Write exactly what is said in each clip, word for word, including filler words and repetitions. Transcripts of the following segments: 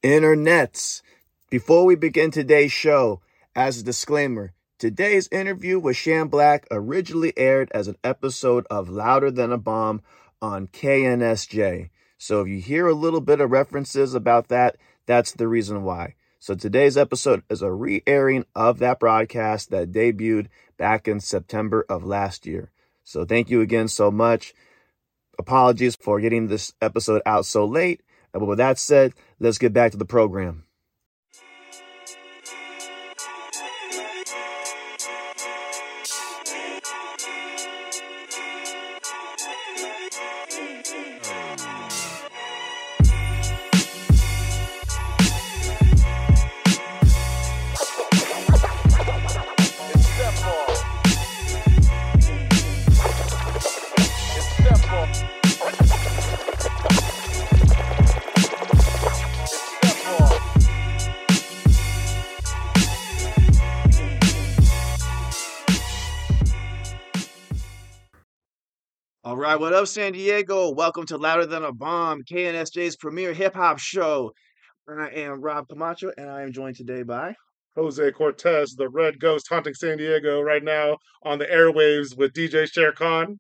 Internets. Before we begin today's show, as a disclaimer, today's interview with Shan Black originally aired as an episode of Louder Than a Bomb on K N S J. So if you hear a little bit of references about that, that's the reason why. So today's episode is a re-airing of that broadcast that debuted back in September of last year. So thank you again so much. Apologies for getting this episode out so late. But with that said, let's get back to the program. All right, what up, San Diego? Welcome to Louder Than a Bomb, K N S J's premier hip-hop show. I am Rob Camacho, and I am joined today by... Jose Cortez, the Red Ghost, haunting San Diego right now on the airwaves with D J Sher Khan.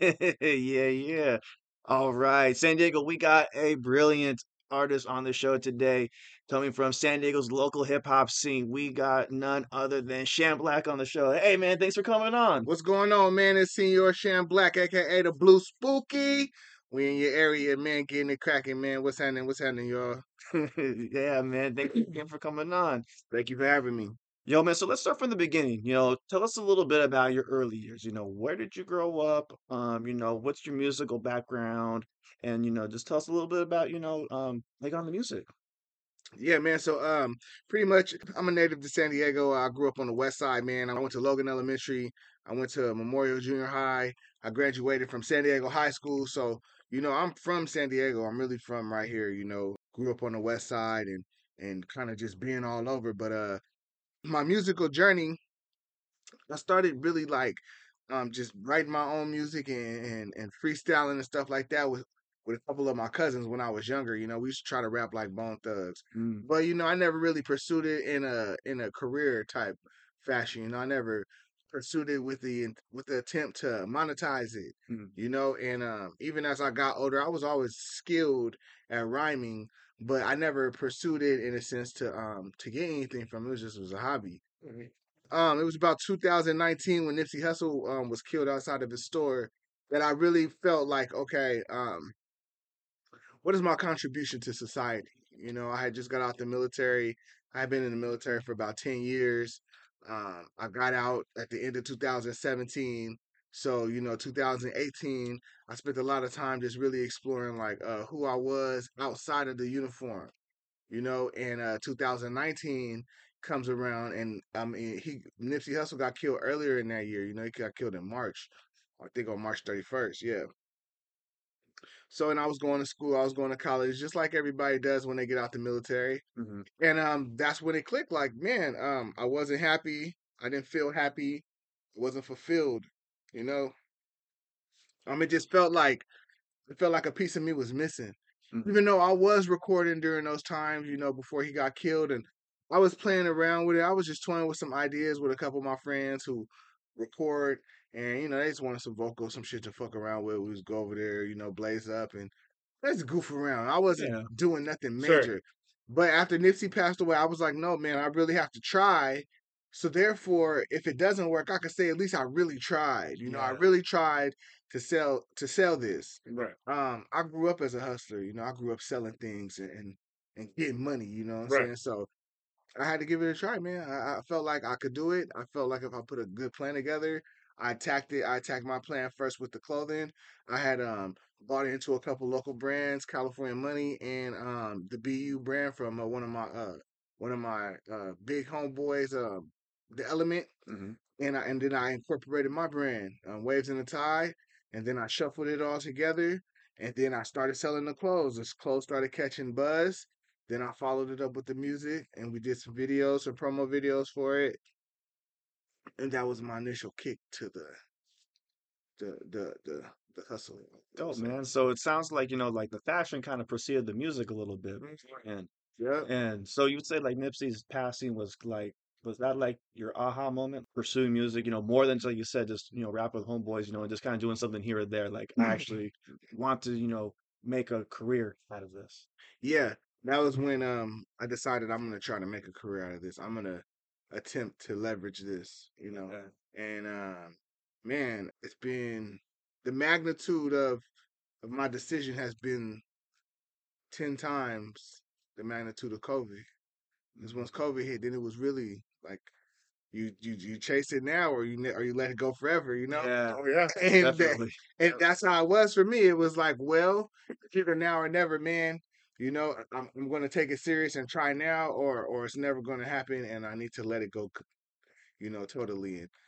yeah, yeah. All right, San Diego, we got a brilliant artist on the show today. Coming from San Diego's local hip-hop scene, we got none other than Shan Black on the show. Hey, man, thanks for coming on. What's going on, man? It's Senor Shan Black, a k a the Blue Spooky. We in your area, man, getting it cracking, man. What's happening? What's happening, y'all? Yeah, man, thank you again for coming on. Thank you for having me. Yo, man, so let's start from the beginning. You know, tell us a little bit about your early years. You know, where did you grow up? Um, you know, what's your musical background? And, you know, just tell us a little bit about, you know, um, like on the music. Yeah, man. So, um, pretty much, I'm a native to San Diego. I grew up on the West Side, man. I went to Logan Elementary. I went to Memorial Junior High. I graduated from San Diego High School. So, you know, I'm from San Diego. I'm really from right here. You know, grew up on the West Side and and kind of just being all over. But uh, my musical journey, I started really like um just writing my own music and, and and freestyling and stuff like that with with a couple of my cousins when I was younger. You know, we used to try to rap like Bone Thugs, Mm. but you know, I never really pursued it in a in a career type fashion. You know, I never pursued it with the with the attempt to monetize it. Mm. You know, and um, even as I got older, I was always skilled at rhyming, but I never pursued it in a sense to um to get anything from it. It was just it was a hobby. Um, it was about two thousand nineteen when Nipsey Hussle um was killed outside of his store that I really felt like, okay, um, what is my contribution to society? You know, I had just got out the military. I had been in the military for about ten years. Um, I got out at the end of two thousand seventeen. So, you know, two thousand eighteen, I spent a lot of time just really exploring like uh, who I was outside of the uniform, you know, and uh two thousand nineteen comes around and I mean he Nipsey Hussle got killed earlier in that year, you know, he got killed in March. I think on March thirty-first, yeah. So and I was going to school, I was going to college, just like everybody does when they get out the military. Mhm. And um that's when it clicked, like, man, um, I wasn't happy, I didn't feel happy, I wasn't fulfilled, you know. Um, it just felt like it felt like a piece of me was missing. Mhm. Even though I was recording during those times, you know, before he got killed, and I was playing around with it. I was just toying with some ideas with a couple of my friends who record, and you know, they just wanted some vocals, some shit to fuck around with. We just go over there, you know, blaze up and let's goof around. I wasn't Yeah. doing nothing Sure. major. But after Nipsey passed away, I was like, no, man, I really have to try. So therefore, if it doesn't work, I could say at least I really tried. You know, I Yeah. really tried to sell to sell this. Right. Um, I grew up as a hustler. You know, I grew up selling things and and, and getting money. You know what I'm Right. saying? So I had to give it a try, man. I, I felt like I could do it. I felt like if I put a good plan together, I attacked it. I attacked my plan first with the clothing. I had um bought into a couple local brands, California Money and um the B U brand from uh, one of my uh one of my uh big homeboys, uh, the Element, Hmm. and I and then I incorporated my brand, um, Waves in the Tie, and then I shuffled it all together, and then I started selling the clothes. This clothes started catching buzz. Then I followed it up with the music, and we did some videos, some promo videos for it, and that was my initial kick to the the the the, the hustle. I would Dope, say. man. So it sounds like, you know, like the fashion kind of preceded the music a little bit. And Yeah. And so you would say like Nipsey's passing was like was that like your aha moment pursuing music, you know, more than like you said, just you know, rap with homeboys, you know, and just kind of doing something here or there. Like I actually want to, you know, make a career out of this. Yeah, that was when um I decided I'm gonna try to make a career out of this. I'm gonna attempt to leverage this, you know. Yeah. And um man, it's been the magnitude of of my decision has been ten times the magnitude of COVID. Because once COVID hit, then it was really like you you you chase it now or you ne- or you let it go forever, you know. Yeah, Oh yeah. And that, definitely. and that's how it was for me. It was like, well, it's either now or never, man. You know, I'm, I'm going to take it serious and try now, or or it's never going to happen, and I need to let it go, you know, totally. And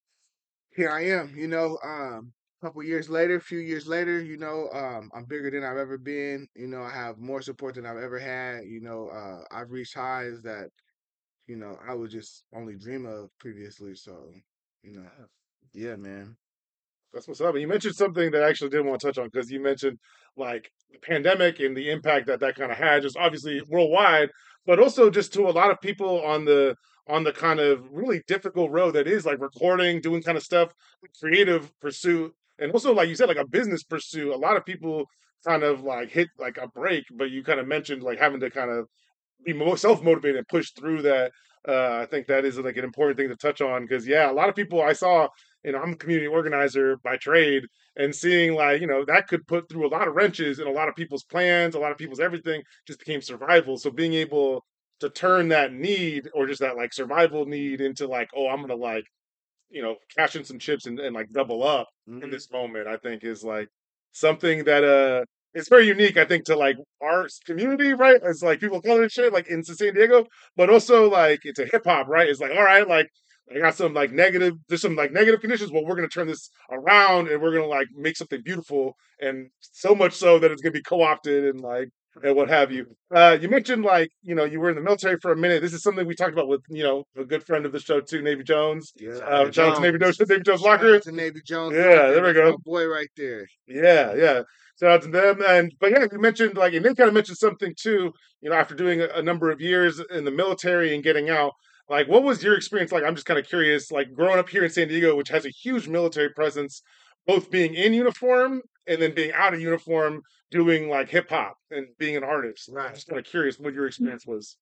here I am, you know, um, a couple years later, a few years later, you know, um, I'm bigger than I've ever been. You know, I have more support than I've ever had. You know, uh, I've reached highs that you know I would just only dream of previously. So, you know, yeah, man. That's what's up. And you mentioned something that I actually didn't want to touch on because you mentioned like the pandemic and the impact that that kind of had, just obviously worldwide, but also just to a lot of people on the on the kind of really difficult road that is like recording, doing kind of stuff, creative pursuit, and also like you said, like a business pursuit. A lot of people kind of like hit like a break, but you kind of mentioned like having to kind of be more self-motivated and push through that. Uh, I think that is like an important thing to touch on because yeah, a lot of people I saw, you know, I'm a community organizer by trade, and seeing like you know that could put through a lot of wrenches in a lot of people's plans, a lot of people's everything just became survival. So being able to turn that need or just that like survival need into like, oh, I'm gonna like you know, cash in some chips and, and like double up in Hmm. this moment, I think is like something that uh it's very unique, I think, to like our community, right? It's like people color and shit, like in San Diego, but also like it's a hip hop, right? It's like, all right, like I got some like negative, there's some like negative conditions. Well, we're gonna turn this around and we're gonna like make something beautiful, and so much so that it's gonna be co-opted and like and what have you. Uh, you mentioned like you know you were in the military for a minute. This is something we talked about with you know a good friend of the show too, Navy Jones. Yeah, Uh, shout out to Navy Jones, Jones. Navy Jones Shout Locker. out to Navy Jones Yeah, Locker. there we That's my go. boy right there. Yeah, yeah. Shout out to them. And but yeah, you mentioned like, and they kind of mentioned something too. You know, after doing a, a number of years in the military and getting out, like, what was your experience like? I'm just kind of curious. Like, growing up here in San Diego, which has a huge military presence, both being in uniform and then being out of uniform, doing like hip hop and being an artist. I'm Right. just kind of curious what your experience was.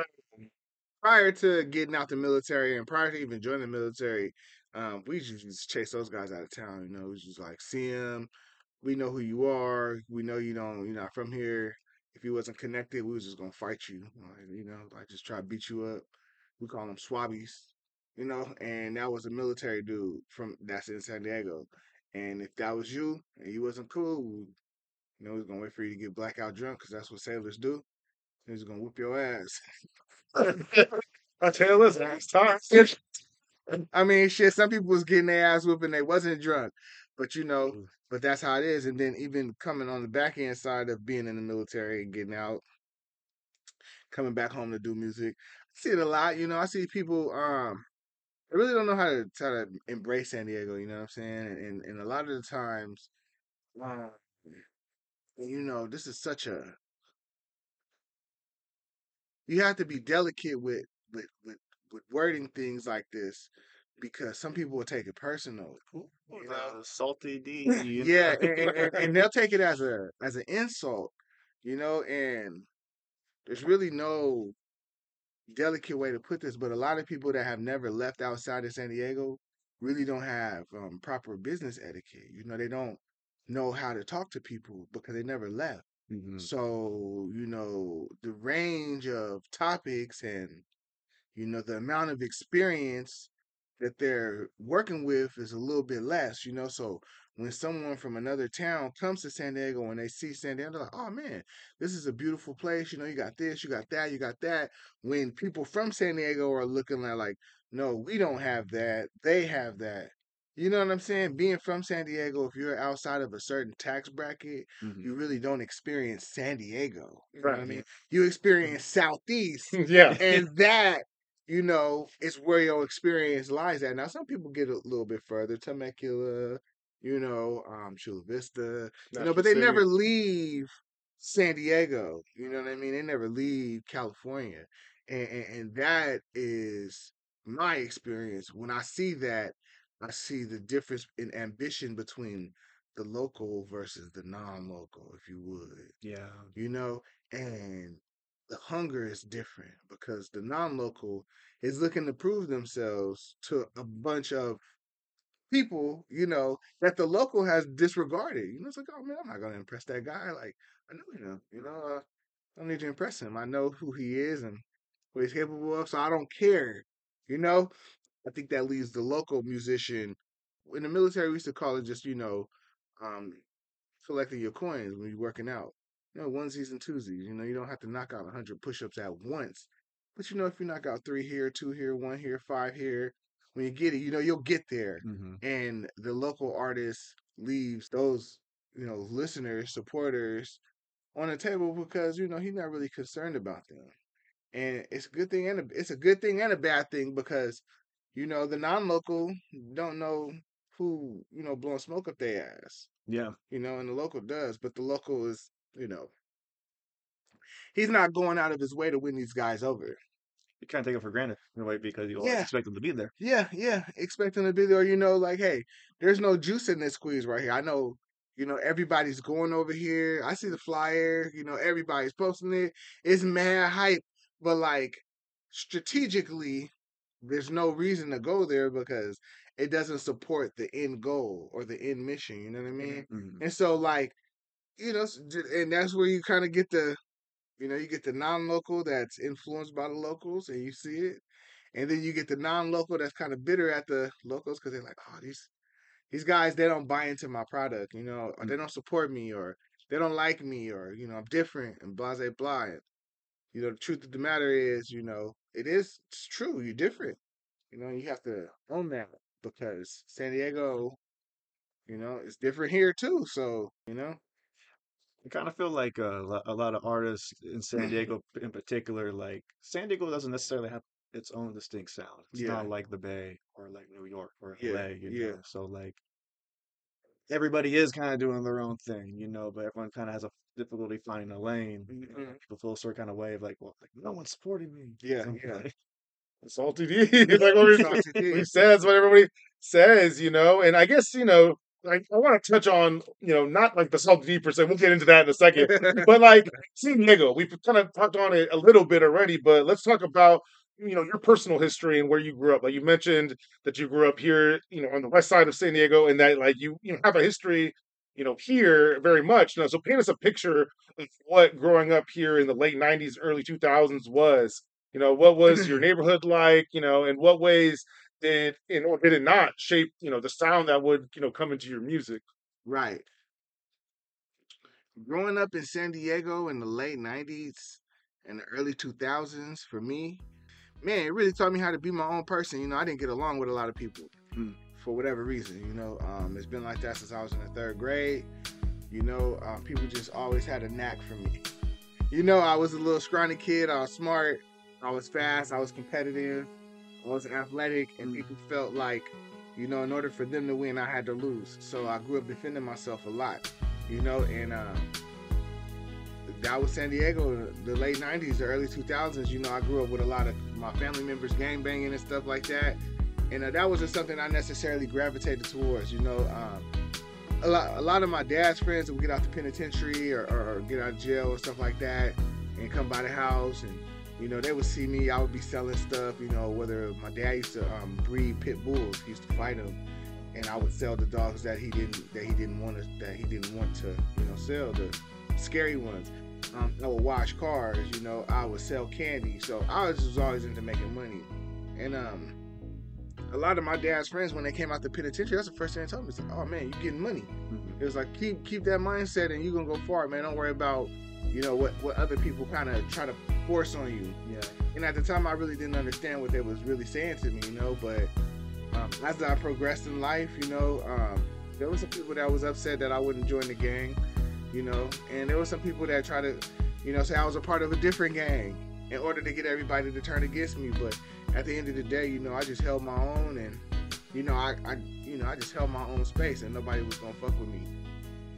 Prior to getting out the military and prior to even joining the military, um, we just, just chase those guys out of town. You know, we just like see them. We know who you are. We know you don't. You're not from here. If you wasn't connected, we was just gonna fight you. Like, you know, like just try to beat you up. We call them swabbies. You know, and that was a military dude from that's in San Diego. And if that was you and you wasn't cool, we, you know, we was gonna wait for you to get blackout drunk because that's what sailors do. He's gonna whoop your ass. I tell this last time. I mean, shit, some people was getting their ass whooping, they wasn't drunk. But you know, but that's how it is. And then even coming on the back end side of being in the military and getting out, coming back home to do music. I see it a lot, you know. I see people um I really don't know how to try to embrace San Diego, you know what I'm saying? And and, and a lot of the times, uh, you know, this is such a you have to be delicate with with with, with wording things like this because some people will take it personal. Ooh, You know, the salty D. You yeah, know? and, and, and they'll take it as a as an insult, you know, and there's really no delicate way to put this, but a lot of people that have never left outside of San Diego really don't have um, proper business etiquette. You know, they don't know how to talk to people because they never left. Mhm. So, you know, the range of topics and you know, the amount of experience that they're working with is a little bit less, you know. So when someone from another town comes to San Diego and they see San Diego, they're like, oh man, this is a beautiful place. You know, you got this, you got that, you got that. When people from San Diego are looking at like, no, we don't have that. They have that. You know what I'm saying? Being from San Diego, if you're outside of a certain tax bracket, Mhm. you really don't experience San Diego. You know what I Right. mean? You experience Southeast, Yeah. and that you know, it's where your experience lies at. Now, some people get a little bit further, Temecula, you know, um, Chula Vista, you know, National but they City. never leave San Diego. You know what I mean? They never leave California. And, and, and that is my experience. When I see that, I see the difference in ambition between the local versus the non-local, if you would. Yeah. You know, and the hunger is different because the non-local is looking to prove themselves to a bunch of people, you know, that the local has disregarded. You know, it's like, oh man, I'm not gonna impress that guy. Like, I know him, you know, uh, I don't need to impress him. I know who he is and what he's capable of, so I don't care. You know, I think that leaves the local musician. In the military, we used to call it just, you know, um, collecting your coins when you're working out. You know, onesies and twosies. You know, you don't have to knock out one hundred push-ups at once. But, you know, if you knock out three here, two here, one here, five here, when you get it, you know, you'll get there. Mm-hmm. And the local artist leaves those, you know, listeners, supporters on the table because, you know, he's not really concerned about them. And it's a good thing and a, it's a good thing and a bad thing because, you know, the non-local don't know who, you know, blowing smoke up their ass. Yeah. You know, and the local does, but the local is, you know, he's not going out of his way to win these guys over. You can't take it for granted in a way because you Yeah. always expect them to be there. Yeah, yeah. Expect them to be there, you know, like, hey, there's no juice in this squeeze right here. I know, you know, everybody's going over here. I see the flyer, you know, everybody's posting it. It's mad hype, but like strategically, there's no reason to go there because it doesn't support the end goal or the end mission. You know what I mean? Mm-hmm. And so, like, you know, and that's where you kind of get the, you know, you get the non-local that's influenced by the locals, and you see it, and then you get the non-local that's kind of bitter at the locals because they're like, oh, these these guys, they don't buy into my product, you know, or they don't support me, or they don't like me, or you know, I'm different and blah blah blah. And, you know, the truth of the matter is, you know, it is it's true. You're different. You know, you have to own that because San Diego, you know, it's different here too. So, you know, I kind of feel like a, lo- a lot of artists in San Diego, in particular, like San Diego doesn't necessarily have its own distinct sound. It's Yeah. not like the Bay or like New York or Yeah, L A, you yeah. know. So like everybody is kind of doing their own thing, you know, but everyone kind of has a difficulty finding a lane. And Mhm. people feel a certain kind of way of like, well, like no one's supporting me. Yeah, So, yeah. like, Salty D, like what we, Salty D. we says, what everybody says, you know. And I guess you know, like I want to touch on, you know, not like the Salty D per se. We'll get into that in a second, but like San Diego, we've kind of talked on it a little bit already. But let's talk about you know your personal history and where you grew up. Like you mentioned that you grew up here, you know, on the west side of San Diego, and that like you you know have a history, you know, here very much. You know, so paint us a picture of what growing up here in the late nineties, early two thousands was. You know, what was your neighborhood like? You know, in what ways did and or did it not shape, you know, the sound that would, you know, come into your music? Right. Growing up in San Diego in the late nineties and the early two thousands, for me, man, it really taught me how to be my own person. You know, I didn't get along with a lot of people Mm. for whatever reason. You know, um, it's been like that since I was in the third grade. You know, um, people just always had a knack for me. You know, I was a little scrawny kid. I was smart. I was fast. I was competitive. I was athletic. And people felt like, you know, in order for them to win, I had to lose. So I grew up defending myself a lot. You know, and um, that was San Diego, the late nineties, the early two thousands. You know, I grew up with a lot of my family members gang banging and stuff like that. And uh, that wasn't something I necessarily gravitated towards. You know, um, a lot, a lot of my dad's friends would get out the penitentiary or, or, or get out of jail and stuff like that and come by the house. And, you know, they would see me. I would be selling stuff, you know, whether my dad used to um, breed pit bulls. He used to fight them. And I would sell the dogs that he didn't that he didn't want to that he didn't want to you know sell, the scary ones. Um, I would wash cars, you know. I would sell candy, so I was just always into making money. And um, a lot of my dad's friends, when they came out the penitentiary, that's the first thing they told me. It's like, "Oh man, you getting money." Mhm. It was like keep keep that mindset, and you are gonna go far, man. Don't worry about you know what what other people kind of try to force on you. Yeah. And at the time, I really didn't understand what they was really saying to me, you know, but. Um, as I progressed in life, you know, um, there were some people that was upset that I wouldn't join the gang, you know, and there were some people that tried to, you know, say I was a part of a different gang in order to get everybody to turn against me. But at the end of the day, you know, I just held my own, and you know, I, I you know, I just held my own space, and nobody was gonna fuck with me.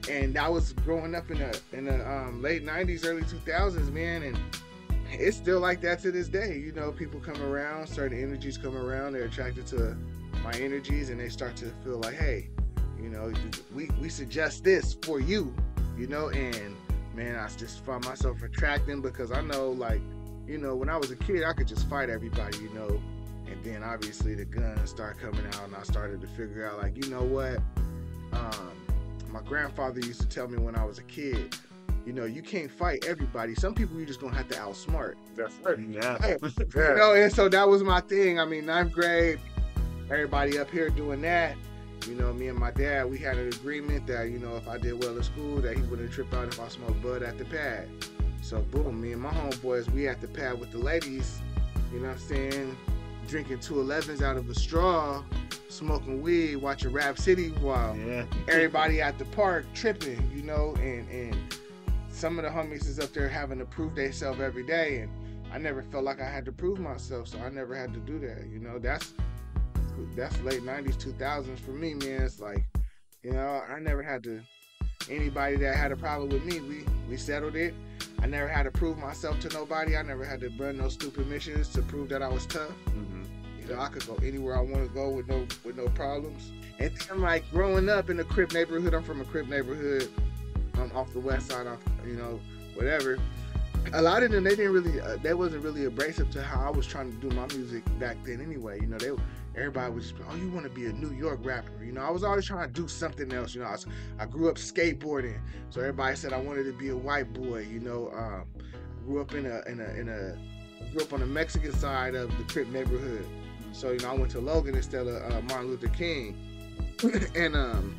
And I was growing up in the in the um, late nineties, early two thousands, man, and it's still like that to this day. You know, people come around, certain energies come around, they're attracted to my energies, and they start to feel like, hey, you know, we, we suggest this for you, you know, and man, I just find myself attracting because I know, like, you know, when I was a kid, I could just fight everybody, you know, and then obviously the guns start coming out, and I started to figure out, like, you know what, um, my grandfather used to tell me when I was a kid, you know, you can't fight everybody. Some people you just gonna have to outsmart. That's right. Yeah. You know, and so that was my thing. I mean, ninth grade, everybody up here doing that. You know, me and my dad, we had an agreement that, you know, if I did well in school, that he wouldn't trip out if I smoked bud at the pad. So boom, me and my homeboys, we at the pad with the ladies, you know what I'm saying, drinking two elevens out of a straw, smoking weed, watching Rap City while Yeah. everybody at the park tripping, you know, and, and some of the homies is up there having to prove themselves every day, and I never felt like I had to prove myself, so I never had to do that, you know. That's that's late nineties, two thousands for me, man. It's like, you know, I never had to, anybody that had a problem with me, we, we settled it. I never had to prove myself to nobody. I never had to run no stupid missions to prove that I was tough. Mm-hmm. You know, I could go anywhere I want to go with no with no problems. And then, like, growing up in a Crip neighborhood, I'm from a Crip neighborhood, I'm off the west side, off, you know, whatever. A lot of them, they didn't really, uh, they wasn't really abrasive to how I was trying to do my music back then anyway. You know, they, everybody was just, oh, you want to be a New York rapper. You know, I was always trying to do something else. You know, I, was, I grew up skateboarding, so everybody said I wanted to be a white boy. You know, um, I grew up in a, in a, in a, I grew up on the Mexican side of the Crip neighborhood. So, you know, I went to Logan instead of uh, Martin Luther King. And, um,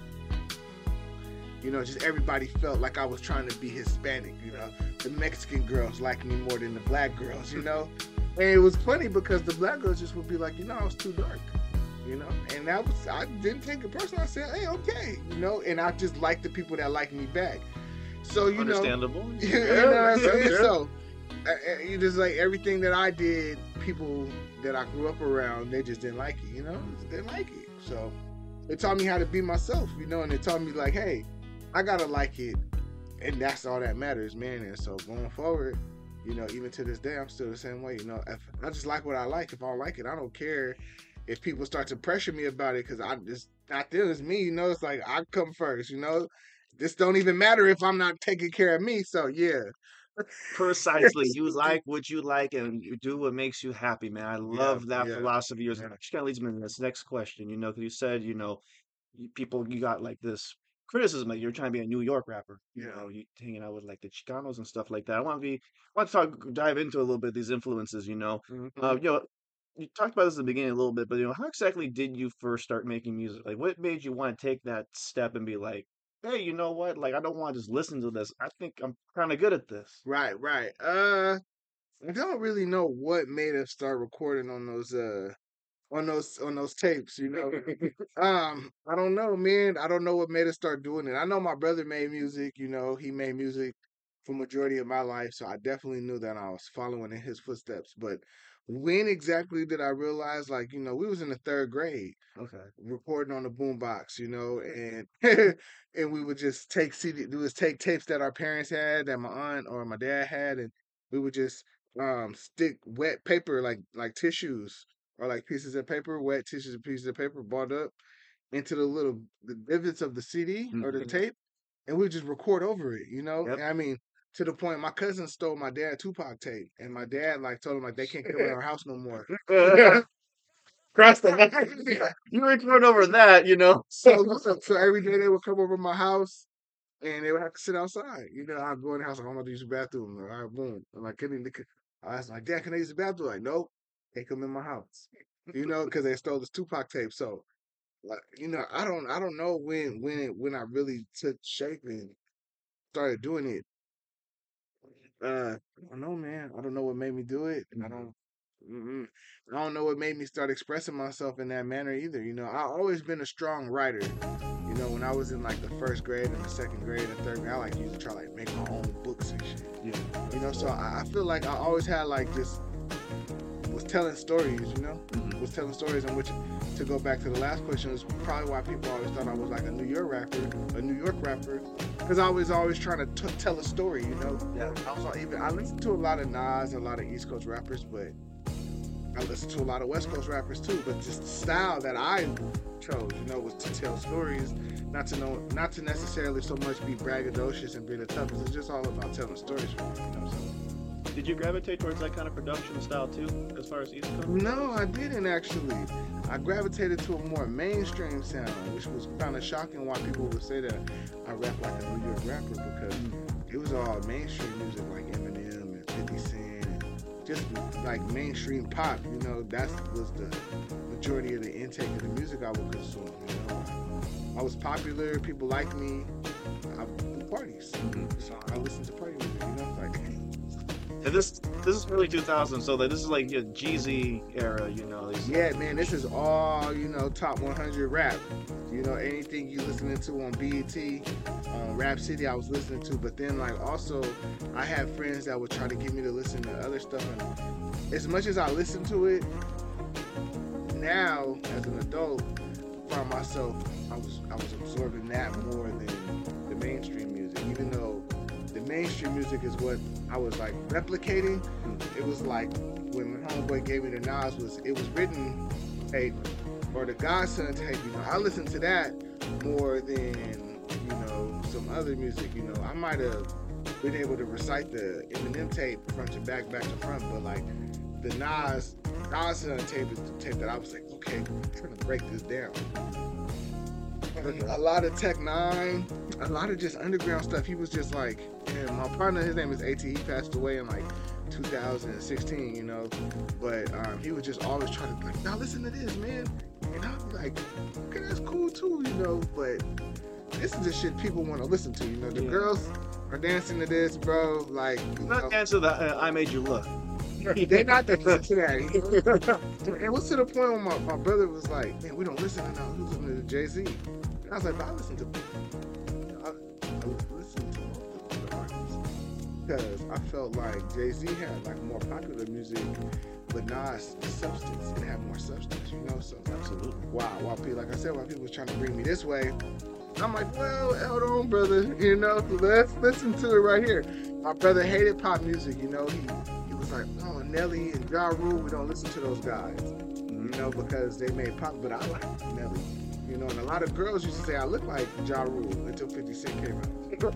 you know, just everybody felt like I was trying to be Hispanic, you know. The Mexican girls liked me more than the black girls, you know. And it was funny because the black girls just would be like, you know, I was too dark, you know. And that was, I didn't take it personal. I said, hey, okay, you know. And I just liked the people that liked me back. So, you Understandable. know. You know what I'm saying? So, uh, you just like everything that I did, people that I grew up around, they just didn't like it, you know. They didn't like it. So, it taught me how to be myself, you know. And it taught me like, hey, I gotta like it, and that's all that matters, man. And so going forward, you know, even to this day, I'm still the same way. You know, if I just like what I like. If I don't like it, I don't care if people start to pressure me about it, because I just not them, it's me. You know, it's like I come first. You know, this don't even matter if I'm not taking care of me. So yeah, Precisely. You like what you like, and you do what makes you happy, man. I love yeah, that yeah. philosophy. Yours Yeah. actually kind of leads me to this next question. You know, because you said, you know, you, people, you got like this criticism that you're trying to be a New York rapper. You Yeah. know, you hanging out with like the Chicanos and stuff like that. I want to be, I want to talk, dive into a little bit of these influences. You know, Mhm. uh, you know, you talked about this at the beginning a little bit, but you know, how exactly did you first start making music? Like, what made you want to take that step and be like, hey, you know what? Like, I don't want to just listen to this. I think I'm kind of good at this. Right, right. Uh, I don't really know what made us start recording on those uh on those on those tapes, you know. um, I don't know, man. I don't know what made us start doing it. I know my brother made music, you know, he made music for majority of my life, so I definitely knew that I was following in his footsteps. But when exactly did I realize, like, you know, we was in the third grade Okay. recording on the boombox, you know, and and we would just take C D, we would take tapes that our parents had, that my aunt or my dad had, and we would just um stick wet paper like like tissues or like pieces of paper, wet tissues and pieces of paper balled up into the little the divots of the C D or the Mhm. tape, and we just record over it, you know. Yep. And I mean, to the point, my cousin stole my dad Tupac tape, and my dad like told him like they can't come in our house no more. Cross the line. You record over that, you know. So, so so every day they would come over my house and they would have to sit outside. You know, I'd go in the house, like, I'm going to use the bathroom. All right, boom. I'm like, can they, I was like, Dad, can I use the bathroom? Like, nope, they come in my house. You know, because they stole this Tupac tape. So, like, you know, I don't, I don't know when, when, it, when I really took shape and started doing it. Uh, I don't know, man. I don't know what made me do it. I don't. Mm-mm. I don't know what made me start expressing myself in that manner either. You know, I've always been a strong writer. You know, when I was in like the first grade and the second grade and third grade, I like used to try like make my own books and shit. Yeah. You know, so I, I feel like I always had like this was was telling stories, you know, mm-hmm. was telling stories. And which, to go back to the last question, is probably why people always thought I was like a New York rapper, a New York rapper, because I was always trying to t- tell a story, you know. Yeah. I was even I listened to a lot of Nas, a lot of East Coast rappers, but I listened to a lot of West Coast rappers too. But just the style that I chose, you know, was to tell stories, not to know, not to necessarily so much be braggadocious and be the toughest. It's just all about telling stories for me, you know. So. Did you gravitate towards that kind of production style too, as far as East Coast? No, I didn't actually. I gravitated to a more mainstream sound, which was kind of shocking why people would say that I rap like a New York rapper, because it was all mainstream music like Eminem and fifty Cent, and just like mainstream pop. You know, that was the majority of the intake of the music I would consume. You know, I was popular, people liked me. I would do parties, so I listened to party music. You know, like. And this this is early two thousands, so that this is like your Jeezy era, you know. These... Yeah, man, this is all, you know, top one hundred rap. You know, anything you listening to on B E T, uh, Rap City, I was listening to. But then, like, also, I had friends that would try to get me to listen to other stuff. And as much as I listen to it, now, as an adult, I found myself, I was, I was absorbing that more than the mainstream music, even though the mainstream music is what I was like replicating. It was like when my homeboy gave me the Nas, was it was written tape or the Godson tape. You know, I listened to that more than, you know, some other music. You know, I might have been able to recite the Eminem tape front to back, back to front, but like the Nas Godson tape is the tape that I was like, okay, I'm trying to break this down. A lot of Tech Nine, a lot of just underground stuff. He was just like, and my partner, his name is A T. He passed away in like two thousand sixteen, you know. But um, he was just always trying to be like, now listen to this, man. And I'd be like, okay, that's cool too, you know. But this is the shit people want to listen to, you know. The yeah. girls are dancing to this, bro. Like, you not know, dancing to the uh, I Made You Look. They're not dancing to that. It was to the point where my, my brother was like, man, we don't listen to now. We listen to Jay-Z. I was like, but I listen to, I, I listen to all the artists because I felt like Jay-Z had like more popular music, but Nas substance. It had more substance, you know. So absolutely. Wow, while people, like I said, while people was trying to bring me this way, I'm like, well, hold on, brother. You know, let's listen to it right here. My brother hated pop music. You know, he he was like, oh, Nelly and Ja Rule, we don't listen to those guys. You know, because they made pop, but I like Nelly. You know, and a lot of girls used to say I look like Ja Rule until fifty Cent came out.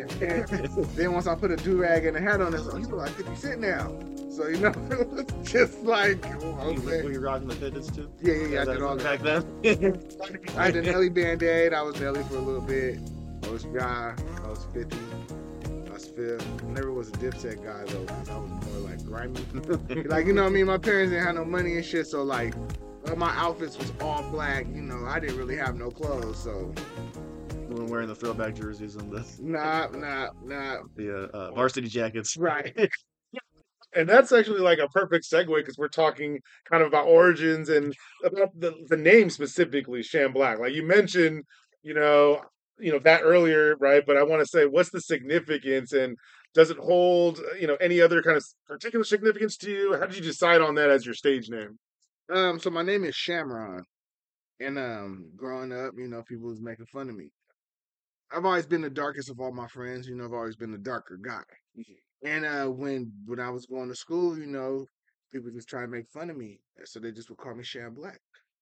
Then once I put a do-rag and a hat on, it's like, you look like fifty Cent now. So, you know, it was just like, oh, okay. Were you rocking the fitness too? Yeah, yeah, yeah. I did all back that. then? I had the Nelly Band-Aid. I was Nelly for a little bit. I was Ja. I was fifty. I was Fifth. I never was a Dipset guy, though, because I was more like grimy. Like, you know what I mean? My parents didn't have no money and shit, so like, all my outfits was all black. You know, I didn't really have no clothes, so. When wearing the throwback jerseys and the nah, nah, nah. the uh, varsity jackets, right? And that's actually like a perfect segue because we're talking kind of about origins and about the, the name specifically, Sham Black. Like you mentioned, you know, you know that earlier, right? But I want to say, what's the significance, and does it hold, you know, any other kind of particular significance to you? How did you decide on that as your stage name? Um, so my name is Shamron, and um, growing up, you know, people was making fun of me. I've always been the darkest of all my friends. You know, I've always been the darker guy. And uh, when when I was going to school, you know, people just try to make fun of me, so they just would call me Sham Black,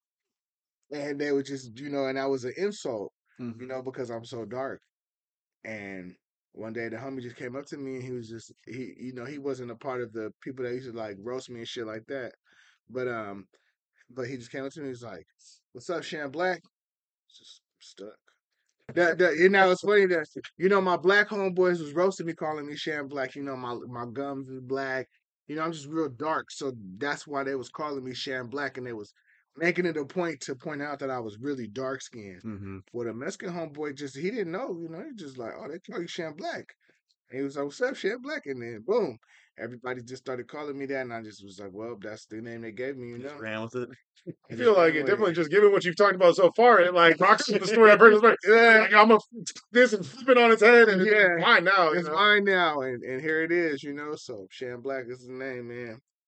and they would just, you know, and that was an insult, mm-hmm. you know, because I'm so dark. And one day the homie just came up to me, and he was just, he, you know, he wasn't a part of the people that used to like roast me and shit like that, but um, but he just came up to me, and he was like, "What's up, Sham Black?" Just stuck. That, that, you know, it's funny that, you know, my black homeboys was roasting me, calling me Sham Black. You know, my my gums is black. You know, I'm just real dark. So that's why they was calling me Sham Black. And they was making it a point to point out that I was really dark skinned. Mm-hmm. For the Mexican homeboy, just, he didn't know, you know, he just like, oh, they call you Sham Black. And he was like, what's up, Sham Black? And then boom, everybody just started calling me that. And I just was like, well, that's the name they gave me, you know. Just ran with it. I feel like it definitely, just given what you've talked about so far, it like rocks with the story I've heard. It's like, yeah, like, I'm a this and flip it on its head, and yeah, it's mine now. It's know? mine now, and, and here it is, you know. So Sham Black is the name, man.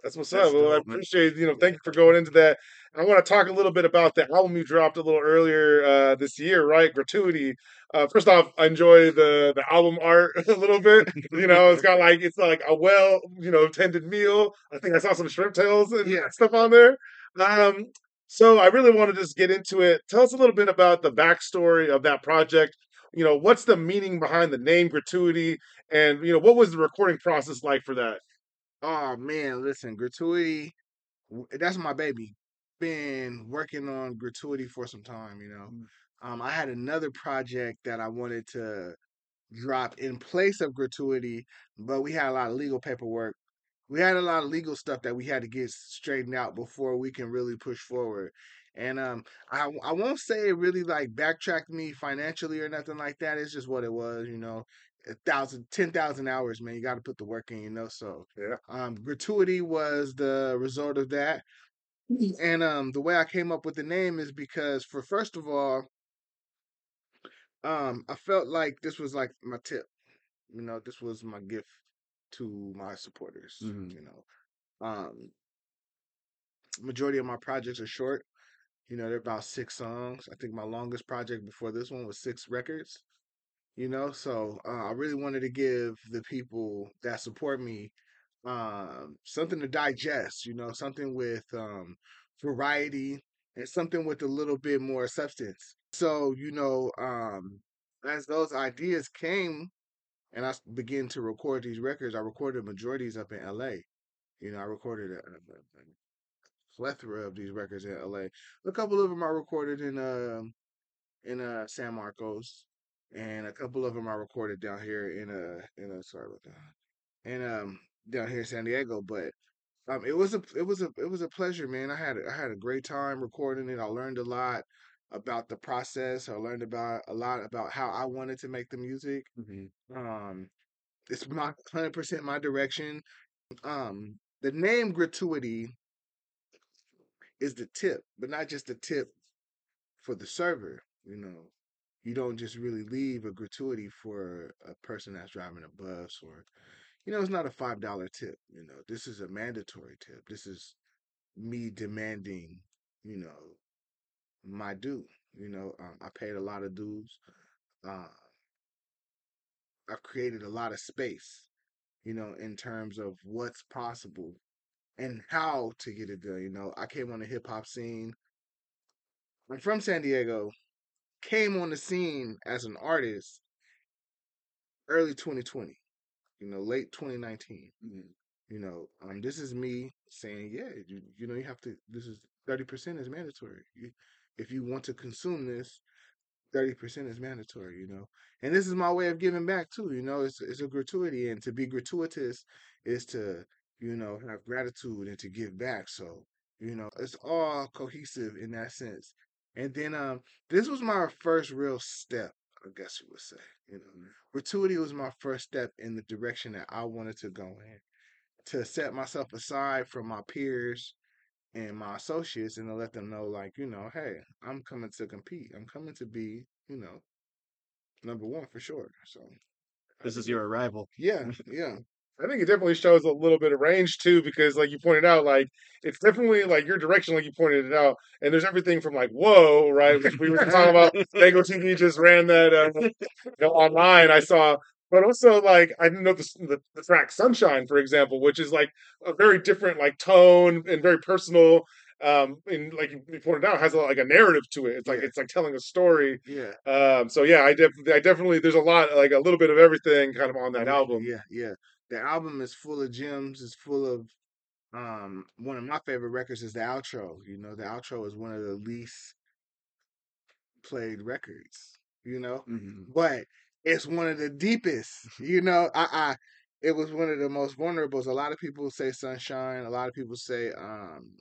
That's what's That's up. Well, I dope, man. appreciate, you know, thank you for going into that. I want to talk a little bit about the album you dropped a little earlier uh, this year, right? Gratuity. Uh, first off, I enjoy the the album art a little bit. You know, it's got like it's like a well, you know, tended meal. I think I saw some shrimp tails and Yeah. stuff on there. Um, so I really want to just get into it. Tell us a little bit about the backstory of that project. You know, what's the meaning behind the name Gratuity, and you know, what was the recording process like for that? Oh man, listen, gratuity. w- That's my baby. Been working on gratuity for some time. You know, um, I had another project that I wanted to drop in place of gratuity, but we had a lot of legal paperwork. We had a lot of legal stuff that we had to get straightened out before we can really push forward. And um, I I won't say it really like backtracked me financially or nothing like that. It's just what it was, you know. A thousand, ten thousand hours, man. You got to put the work in, you know. So, Yeah. um, gratuity was the result of that. And um, the way I came up with the name is because, for first of all, um, I felt like this was like my tip. You know, this was my gift to my supporters. Mhm. You know, um, majority of my projects are short. You know, they're about six songs. I think my longest project before this one was six records. You know, so uh, I really wanted to give the people that support me um, something to digest. You know, something with um, variety and something with a little bit more substance. So, you know, um, as those ideas came and I s- began to record these records, I recorded majorities up in L A. You know, I recorded a, a, a plethora of these records in L A. A couple of them I recorded in um in uh San Marcos, and a couple of them I recorded down here in uh in uh sorry about that, and um down here in San Diego. But um it was a it was a it was a pleasure, man. I had I had a great time recording it. I learned a lot about the process. I learned about a lot about how I wanted to make the music. Mhm. Um, it's my one hundred percent my direction. Um, the name gratuity is the tip, but not just the tip for the server. You know, you don't just really leave a gratuity for a person that's driving a bus or, you know, it's not a five dollar tip. You know, this is a mandatory tip. This is me demanding, you know, my due. You know, um, I paid a lot of dues. Uh, I've created a lot of space, you know, in terms of what's possible and how to get it done. You know, I came on the hip hop scene. I'm from San Diego, came on the scene as an artist early twenty twenty, you know, late twenty nineteen. Mhm. You know, um, this is me saying, yeah, you, you know, you have to, this is thirty percent is mandatory. You, if you want to consume this, thirty percent is mandatory, you know. And this is my way of giving back too, you know. It's it's a gratuity, and to be gratuitous is to, you know, have gratitude and to give back. So, you know, it's all cohesive in that sense. And then um this was my first real step, I guess you would say. You know, gratuity was my first step in the direction that I wanted to go in. To set myself aside from my peers and my associates and to let them know, like, you know, hey, I'm coming to compete. I'm coming to be, you know, number one for sure. So, I This think is it, your arrival. yeah, yeah, I think it definitely shows a little bit of range too, because like you pointed out, like it's definitely like your direction, like you pointed it out, and there's everything from like whoa, right, which we were talking about. Dago T V just ran that uh, you know, online. I saw, but also like I didn't know the, the the track "Sunshine," for example, which is like a very different like tone and very personal. Um, and like you pointed out, has a, like a narrative to it. It's like yeah, it's like telling a story. yeah, Um, so yeah, I definitely, I definitely, there's a lot, like a little bit of everything, kind of on that yeah, album. yeah, yeah. The album is full of gems. It's full of um. One of my favorite records is the outro. You know, the outro is one of the least played records. You know, Mhm. but it's one of the deepest. You know, I, I it was one of the most vulnerables. A lot of people say Sunshine. A lot of people say um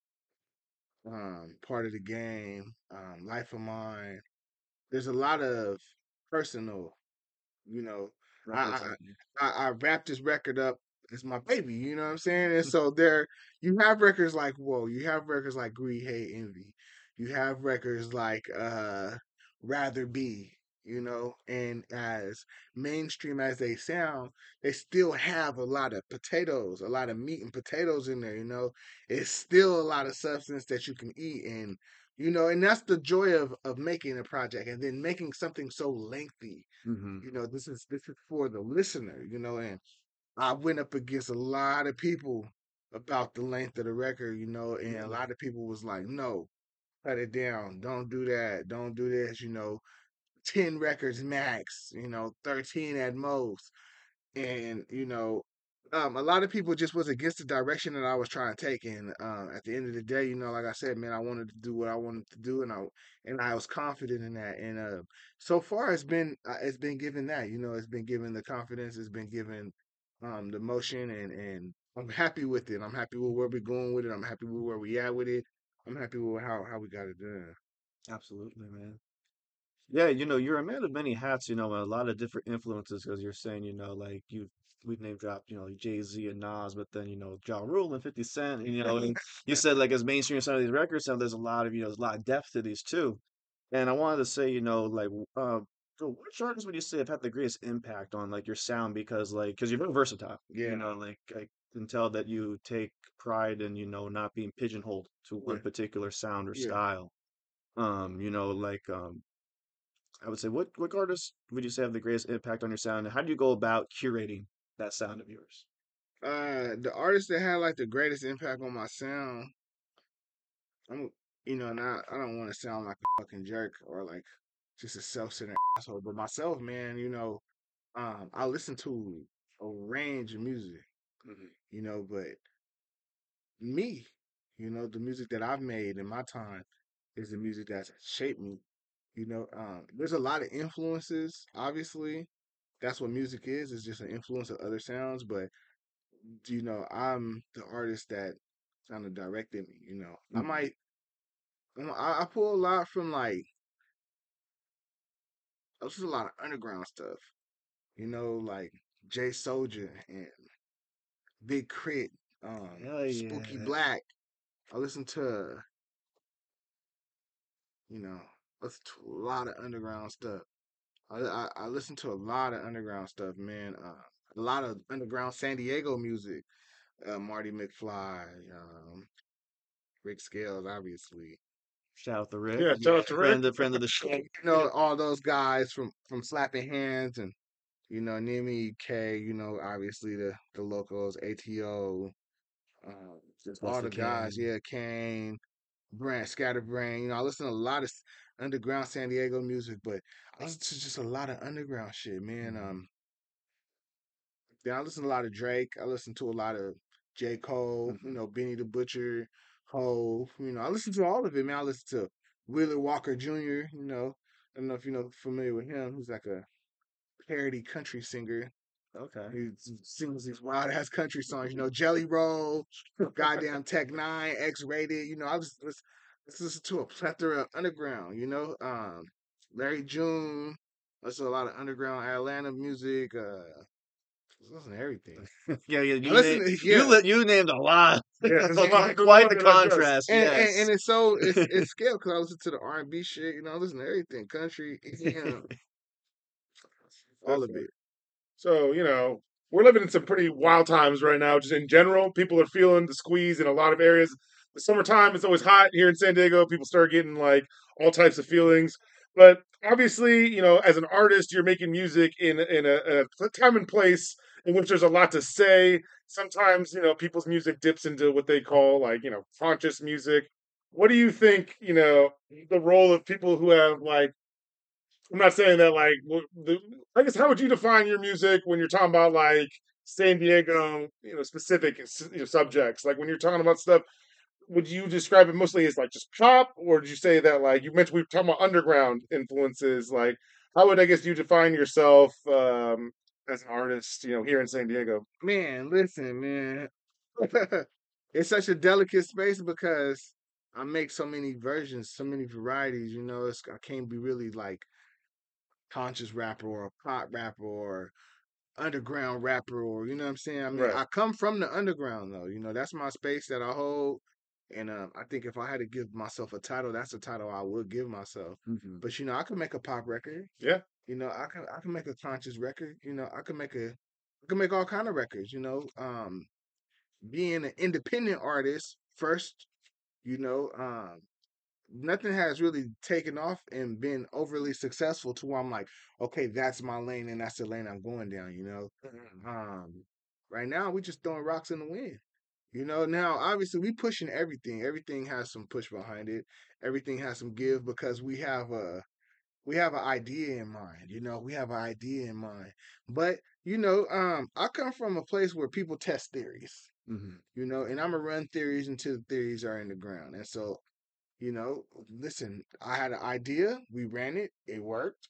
um, part of the game, um, life of mine. There's a lot of personal, you know. I I, Reference. I I wrap this record up as my baby, you know what I'm saying? And so there, you have records like Whoa, you have records like Greed, Hate, Envy, you have records like uh, Rather Be, you know, and as mainstream as they sound, they still have a lot of potatoes, a lot of meat and potatoes in there, you know. It's still a lot of substance that you can eat, and you know, and that's the joy of of making a project and then making something so lengthy. Mm-hmm. You know, this is this is for the listener, you know, and I went up against a lot of people about the length of the record, you know, and a lot of people was like, no, cut it down. Don't do that. Don't do this, you know, ten records max, you know, thirteen at most. And, you know, um, a lot of people just was against the direction that I was trying to take. And um, at the end of the day, you know, like I said, man, I wanted to do what I wanted to do, and I and I was confident in that. And uh, so far, it's been uh, it's been given that, you know, it's been given the confidence, it's been given um, the motion, and and I'm happy with it. I'm happy with where we're going with it. I'm happy with where we at with it. I'm happy with how how we got it done. Absolutely, man. Yeah, you know, you're a man of many hats, you know, and a lot of different influences because you're saying, you know, like you we've name dropped, you know, Jay-Z and Nas, but then, you know, Ja Rule and fifty Cent, and, you know, and you said like as mainstream as some of these records sound, there's a lot of, you know, there's a lot of depth to these too. And I wanted to say, you know, like uh so which artists would you say have had the greatest impact on like your sound? Because like because you're very versatile, you Yeah, know, like I can tell that you take pride in, you know, not being pigeonholed to yeah, one particular sound or yeah. style. Um, you know, like um I would say, what what artists would you say have the greatest impact on your sound, and how do you go about curating that sound of yours? Uh, the artist that had like the greatest impact on my sound, I'm, you know, not I don't want to sound like a fucking jerk or like just a self-centered asshole, but myself, man, you know, um, I listen to a range of music, Hmm. you know, but me, you know, the music that I've made in my time is the music that's shaped me. You know, um, there's a lot of influences. Obviously, that's what music is. It's just an influence of other sounds, but you know, I'm the artist that kind of directed me. You know, I Hmm. might, you know, I, I pull a lot from like, this is a lot of underground stuff. You know, like Jay Soldier and Big Crit, um, Hell Spooky yeah. Black. I listen to, you know, listen to a lot of underground stuff. I, I, I listen to a lot of underground stuff, man. Uh, a lot of underground San Diego music. Uh, Marty McFly, um, Rick Scales, obviously. Shout out to Rick, Yeah, shout Yeah, out to Rick. friend of friend of the show. you know all those guys from from Slapping Hands and you know Nimi K. You know, obviously the the locals, A T O, um, just all Buster the guys. Kane. Yeah, Kane, Brand, Scatterbrain. You know, I listen to a lot of s- underground San Diego music, but I listen to just a lot of underground shit, man. Mhm. Um, yeah, I listen to a lot of Drake. I listen to a lot of J. Cole, you Mhm. know, Benny the Butcher, Hove. You know, I listen to all of it, man. I listen to Wheeler Walker Junior, you know. I don't know if you know familiar with him. He's like a parody country singer. Okay. He sings these wild ass country songs, you know, Jelly Roll, goddamn Tech Nine, X Rated, you know, I just let's, let's listen to a plethora of underground, you know. Um Larry June, listen to a lot of underground Atlanta music, uh listen to everything. Yeah, yeah. I You listen name to you yeah, li- you named a lot. Yeah, there's a and lot. Quite There's a quite lot the to digest. contrast. and, and, Yes. and it's so it's it's scale because I listen to the R and B shit, you know, I listen to everything, country, you know, all of Definitely. it. So, you know, we're living in some pretty wild times right now, just in general. People are feeling the squeeze in a lot of areas. The summertime, it's always hot here in San Diego. People start getting like all types of feelings. But obviously, you know, as an artist, you're making music in in a, a time and place in which there's a lot to say. Sometimes, you know, people's music dips into what they call like, you know, conscious music. What do you think, you know, the role of people who have like I'm not saying that like w- the, I guess how would you define your music when you're talking about like San Diego, you know, specific s- you know, subjects? Like when you're talking about stuff, would you describe it mostly as like just pop, or did you say that like you mentioned we were talking about underground influences? Like how would I guess you define yourself um, as an artist, you know, here in San Diego? Man, listen, man. It's such a delicate space because I make so many versions, so many varieties. You know, it's, I can't be really like conscious rapper or a pop rapper or underground rapper or you know what I'm saying. I mean, Right. I come from the underground though. You know, that's my space that I hold. And um, I think if I had to give myself a title, that's a title I would give myself. Mm-hmm. But you know, I could make a pop record. Yeah. You know, I can I can make a conscious record. You know, I can make a I can make all kind of records. You know, um, being an independent artist first. You know, um, nothing has really taken off and been overly successful to where I'm like, okay, that's my lane and that's the lane I'm going down. You know, Mhm. um, right now we just throwing rocks in the wind. You know, now obviously we pushing everything. Everything has some push behind it. Everything has some give because we have a we have an idea in mind. You know, we have an idea in mind. But you know, um, I come from a place where people test theories. Mm-hmm. You know, and I'm gonna run theories until the theories are in the ground. And so, you know, listen, I had an idea. We ran it. It worked.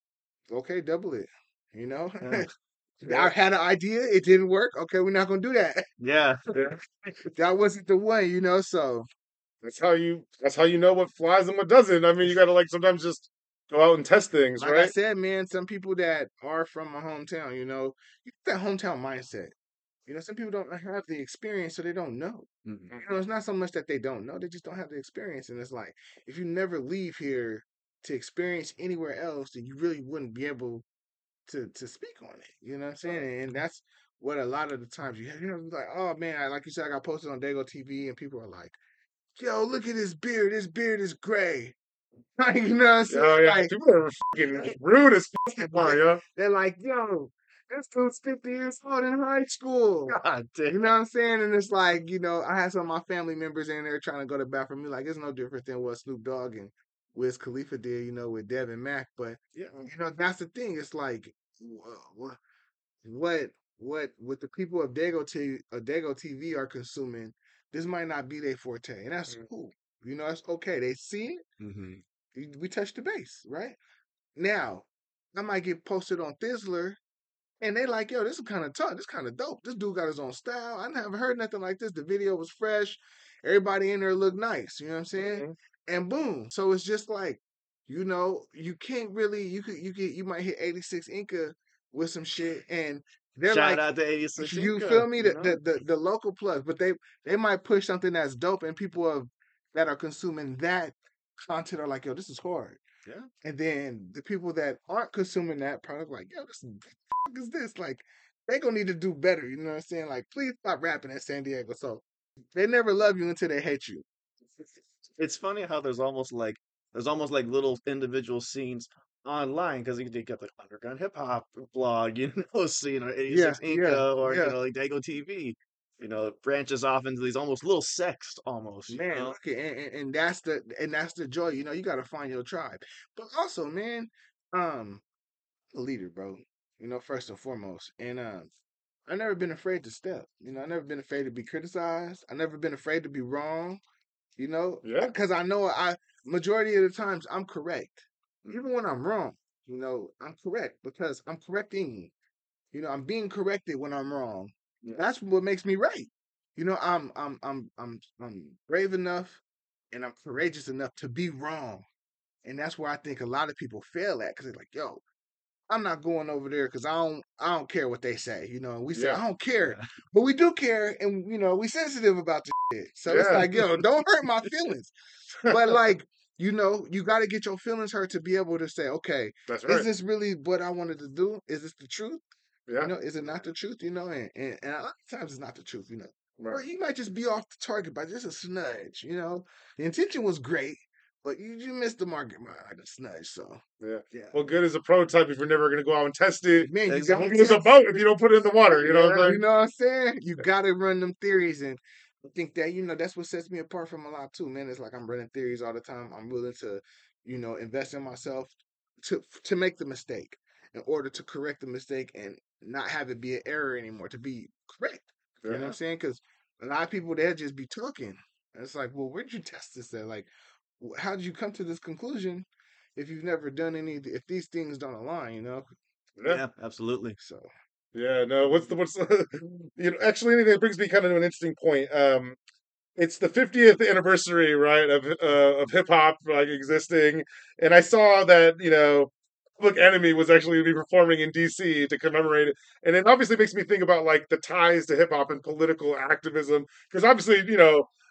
Okay, double it. You know, Yeah. I had an idea. It didn't work. Okay, we're not gonna do that. Yeah. Yeah. That wasn't the one. You know, so. That's how you. That's how you know what flies and what doesn't. I mean, you got to like sometimes just go out and test things, Like I right? said, man, some people that are from my hometown, you know, you get that hometown mindset. You know, some people don't have the experience, so they don't know. Mm-hmm. You know, it's not so much that they don't know; they just don't have the experience. And it's like, if you never leave here to experience anywhere else, then you really wouldn't be able to to speak on it. You know what I'm saying? And that's what a lot of the times you have. You know, like, oh man, I, like you said, I got posted on Dago T V, and people are like, "Yo, look at his beard. His beard is gray." Like, you know what I'm saying? Oh yeah, Like, people are fucking rude as fuck, Mario. they're like, yo, this dude's fifty years old in high school. God damn. You know what I'm saying? And it's like, you know, I had some of my family members in there trying to go to bat for me. Like, it's no different than what Snoop Dogg and Wiz Khalifa did, you know, with Devin Mack. But, Yeah. you know, that's the thing. It's like, what, what, what, what the people of Dago, T, of Dago T V are consuming, this might not be their forte. And that's Mhm. cool. You know, it's okay. They see it. Mm-hmm. We we touch the base, right? Now, I might get posted on Thizzler, and they like, yo, this is kind of tough. This kind of dope. This dude got his own style. I never heard nothing like this. The video was fresh. Everybody in there looked nice. You know what I'm saying? Mhm. And boom. So it's just like, you know, you can't really. You could you could you might hit eighty-six Inca with some shit, and they're Shout like, out to eighty-six you Inca, feel me? you The, know? the the the local plug, but they they might push something that's dope, and people of that are consuming that content are like, yo, this is hard. Yeah. And then the people that aren't consuming that product, like, yo, this is, what the fuck is this? Like, they gonna need to do better. You know what I'm saying? Like, please stop rapping at San Diego. So they never love you until they hate you. It's funny how there's almost like there's almost like little individual scenes online because you can get the underground hip hop blog, you know, scene or Yeah, eighty-six yeah, Inca or you yeah. know like Dago T V. You know, it branches off into these almost little sects almost, you Man, know. look at and, and, and that's the and that's the joy. You know, you gotta find your tribe. But also, man, um, a leader, bro. You know, first and foremost. And um I never been afraid to step. You know, I never been afraid to be criticized. I never been afraid to be wrong. You know, Yeah. because I know I majority of the times I'm correct, even when I'm wrong. You know, I'm correct because I'm correcting. You know, I'm being corrected when I'm wrong. Yeah. That's what makes me right. You know, I'm I'm I'm I'm I'm brave enough and I'm courageous enough to be wrong, and that's where I think a lot of people fail at because they're like, "Yo, I'm not going over there because I don't I don't care what they say." You know, and we say Yeah. I don't care, Yeah. but we do care, and you know, we sensitive about the shit. So it's Yeah. like, yo, don't hurt my feelings. But like, you know, you got to get your feelings hurt to be able to say, okay, That's is right. this really what I wanted to do? Is this the truth? Yeah. You know, is it not the truth? You know, and, and, and a lot of times it's not the truth. You know, or Right. you might just be off the target by just a smudge. You know, the intention was great, but you, you missed the market by like a smudge. So Yeah. yeah, Well, good as a prototype if you're never going to go out and test it. man, you Exactly. got Good as a boat if you don't put it in the water. You know what I'm you saying? know what I'm saying? You got to run them theories, and I think that you know that's what sets me apart from a lot too, man. It's like I'm running theories all the time. I'm willing to, you know, invest in myself to to make the mistake in order to correct the mistake and not have it be an error anymore. To be correct, you know what Yeah. I'm saying? Because a lot of people they'll just be talking. And it's like, well, where'd you test this at? Like, wh- how did you come to this conclusion if you've never done any? If these things don't align, you know? Yeah. Yeah, absolutely. So Yeah. No. What's the what's the, you know? Actually, that brings me kind of to an interesting point. Um, it's the fiftieth anniversary, right, of uh, of hip hop like existing, and I saw that you know, Public Enemy was actually going to be performing in D C to commemorate it, and it obviously makes me think about like the ties to hip hop and political activism, because obviously you know.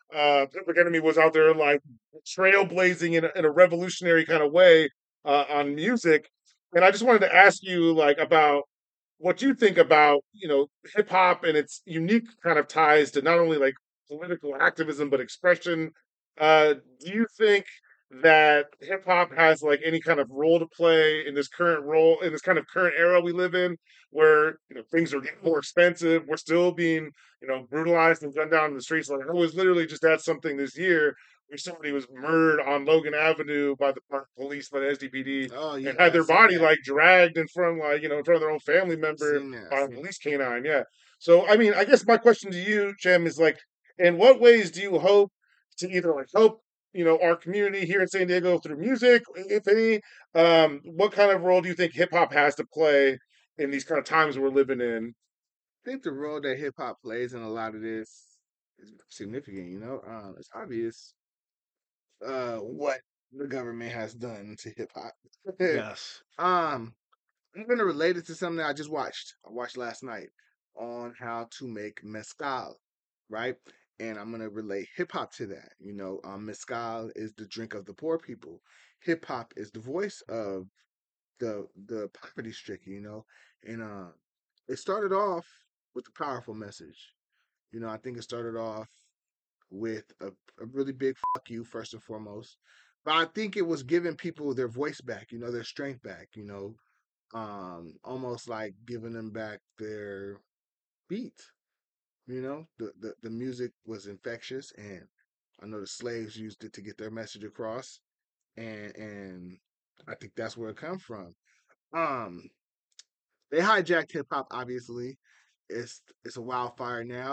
uh, Public Enemy was out there like trailblazing in a, in a revolutionary kind of way uh, on music. And I just wanted to ask you like about what you think about you know hip hop and its unique kind of ties to not only like political activism but expression. Uh, do you think that hip hop has like any kind of role to play in this current role in this kind of current era we live in, where you know things are getting more expensive, we're still being you know brutalized and gunned down in the streets? Like I was literally just at something this year where somebody was murdered on Logan Avenue by the par- police by the S D P D Oh yeah, and had I their seen body that. like dragged in front like you know in front of their own family member Seen that. I by a seen. police canine. Yeah. So I mean, I guess my question to you, Chem, is like, in what ways do you hope to either like help you know our community here in San Diego through music, if any? Um, what kind of role do you think hip hop has to play in these kind of times we're living in? I think the role that hip hop plays in a lot of this is significant. You know, um, it's obvious uh what the government has done to hip hop. Yes. um, I'm gonna relate it to something that I just watched. I watched last night on how to make mezcal, right? And I'm gonna relate hip hop to that. You know, um, mezcal is the drink of the poor people. Hip hop is the voice of the the poverty stricken. You know, and uh, it started off with a powerful message. You know, I think it started off with a, a really big fuck you first and foremost. But I think it was giving people their voice back, you know, their strength back, you know, um, almost like giving them back their beat. You know, the, the the music was infectious, and I know the slaves used it to get their message across, and and I think that's where it comes from. Um, they hijacked hip hop, obviously. It's it's a wildfire now,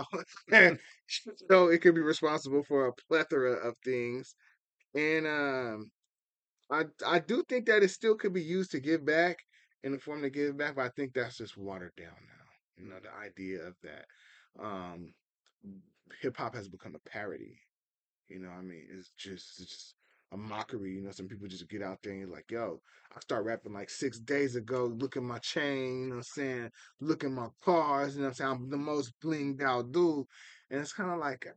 so it could be responsible for a plethora of things. And um, I I do think that it still could be used to give back in the form to give back, but I think that's just watered down now. You know, the idea of that. Um, hip hop has become a parody. You know, what I mean, it's just it's just a mockery. You know, some people just get out there and you're like, yo, I start rapping like six days ago. Look at my chain. You know what I'm saying? Look at my cars. You know what I'm saying? I'm the most blinged out dude. And it's kind of like,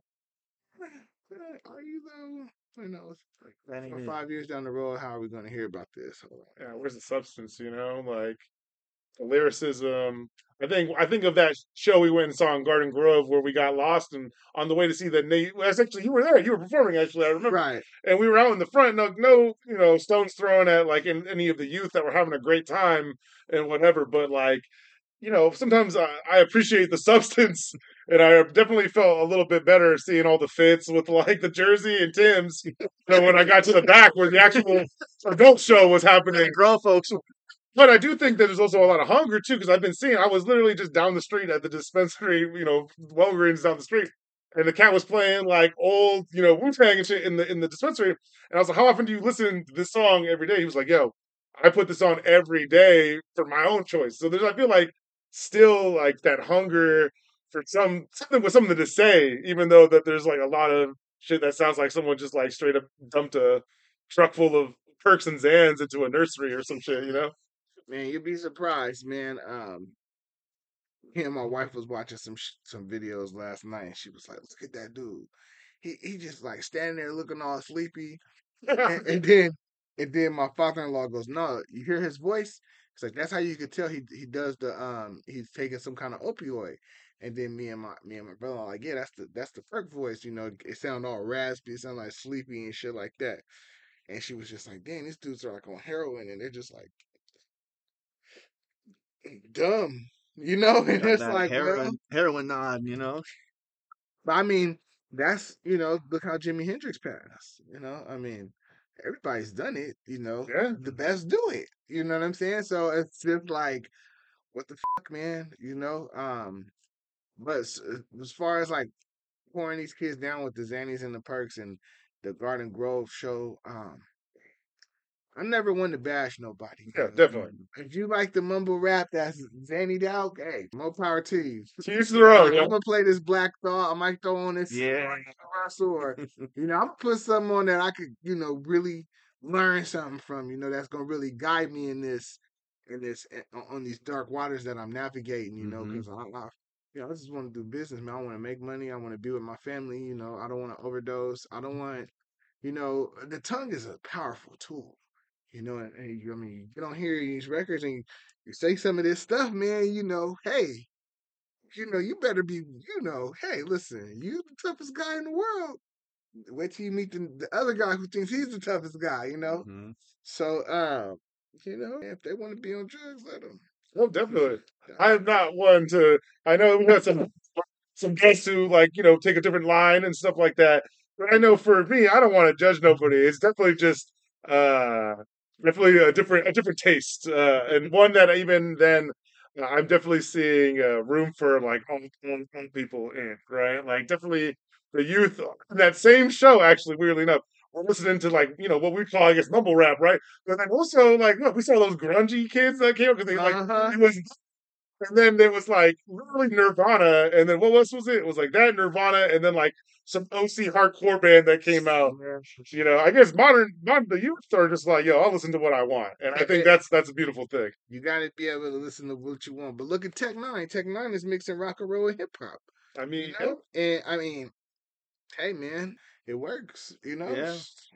are you though? You know, it's like That ain't four or it. five years down the road, how are we going to hear about this? Yeah, where's the substance? You know, like the lyricism. I think I think of that show we went and saw in Garden Grove where we got lost and on the way to see the Nate. Well, that's actually you were there. You were performing actually. I remember. Right. And we were out in the front. No, no, you know, stones thrown at like in, any of the youth that were having a great time and whatever. But like, you know, sometimes I, I appreciate the substance, and I definitely felt a little bit better seeing all the fits with like the jersey and Tim's. You know, when I got to the back where the actual adult show was happening. Grown folks. But I do think that there's also a lot of hunger too, because I've been seeing. I was literally just down the street at the dispensary, you know, Walgreens down the street, and the cat was playing like old, you know, Wu Tang and shit in the in the dispensary. And I was like, "How often do you listen to this song every day?" He was like, "Yo, I put this on every day for my own choice." So there's, I feel like, still like that hunger for some something with something to say, even though that there's like a lot of shit that sounds like someone just like straight up dumped a truck full of Perks and Zans into a nursery or some shit, you know. Man, you'd be surprised, man. Um, me and my wife was watching some sh- some videos last night, and she was like, "Look at that dude. He he just like standing there looking all sleepy." And, and then and then my father in law goes, "No, you hear his voice?" It's like that's how you could tell he he does the um he's taking some kind of opioid. And then me and my me and my brother are like, "Yeah, that's the that's the Perk voice. You know, it sound all raspy, it sound like sleepy and shit like that." And she was just like, "Dang, these dudes are like on heroin, and they're just like dumb." You know, and Got it's that like, well, heroin heroin nod, you know? but I mean, that's you know, look how Jimi Hendrix passed. You know, I mean, everybody's done it. You know, Yeah. the best do it. You know what I'm saying? So it's just like, what the fuck, man? You know, um, but as, as far as like pouring these kids down with the Xannies and the Perks and the Garden Grove show, um, I'm never one to bash nobody, Yeah, man. definitely. If you like the mumble rap that's Zannied out, hey, more power to you. To each their own, I'm yeah. gonna play this Black Thought. I might throw on this Yeah. Russell, or you know, I'm gonna put something on that I could, you know, really learn something from. You know, that's gonna really guide me in this, in this, eh, on on these dark waters that I'm navigating. You know, hmm because I, I you know, I just want to do business, man. I want to make money. I want to be with my family. You know, I don't want to overdose. I don't want, you know, the tongue is a powerful tool. You know, and, and you, I mean, you get on here these records and you, you say some of this stuff, man. You know, hey, you know, you better be, you know, hey, listen, you the toughest guy in the world. Wait till you meet the, the other guy who thinks he's the toughest guy. You know, Mm-hmm. so um, you know, if they want to be on drugs, let them. Oh, definitely. I am not one to. I know we have some some guests who like you know take a different line and stuff like that. But I know for me, I don't want to judge nobody. It's definitely just uh definitely a different a different taste, uh, and one that even then uh, I'm definitely seeing uh, room for like all, all, all people in right. Like definitely the youth. That same show, actually, weirdly enough, we're listening to like you know what we call I guess mumble rap, right? But then also like look, we saw those grungy kids that came because they like Uh huh. it was and then there was like really Nirvana, and then what else was it? It was like that Nirvana, and then like some O C hardcore band that came out. You know, I guess modern, modern the youth are just like, yo, I'll listen to what I want, and I think that's that's a beautiful thing. You gotta be able to listen to what you want. But look at Tech Nine. Tech Nine is mixing rock and roll and hip hop. I You mean, yeah, know? And I mean, hey man, it works, you know? Yeah.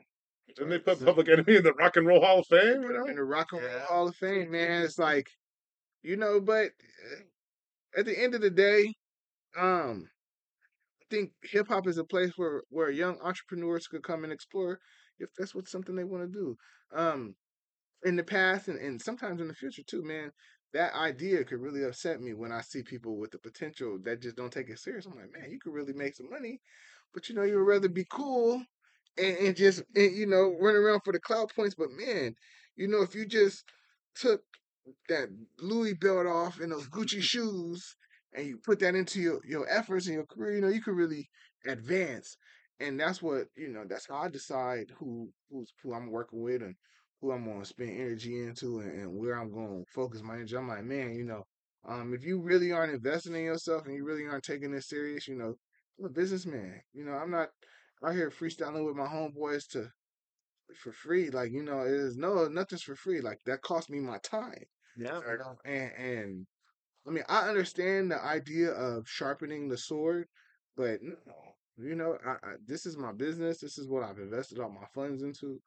It didn't they put works. Public Enemy in the Rock and Roll Hall of Fame? You In know, the Rock and Roll Yeah. Hall of Fame, man. It's like, you know, but uh, at the end of the day, um, I think hip hop is a place where where young entrepreneurs could come and explore if that's what something they want to do. Um, in the past and, and sometimes in the future too, man, that idea could really upset me when I see people with the potential that just don't take it serious. I'm like, man, you could really make some money, but you know, you would rather be cool and, and just and, you know run around for the cloud points. But man, you know, if you just took that Louis belt off and those Gucci shoes and you put that into your, your efforts and your career, you know, you could really advance. And that's what, you know, that's how I decide who who's who I'm working with and who I'm gonna spend energy into and, and where I'm gonna focus my energy. I'm like, man, you know, um, if you really aren't investing in yourself and you really aren't taking this serious, you know, I'm a businessman. You know, I'm not out here freestyling with my homeboys to for free. Like, you know, it is no nothing's for free. Like that cost me my time. Yeah. You know, and and I mean, I understand the idea of sharpening the sword, but no, you know, I, I, this is my business. This is what I've invested all my funds into.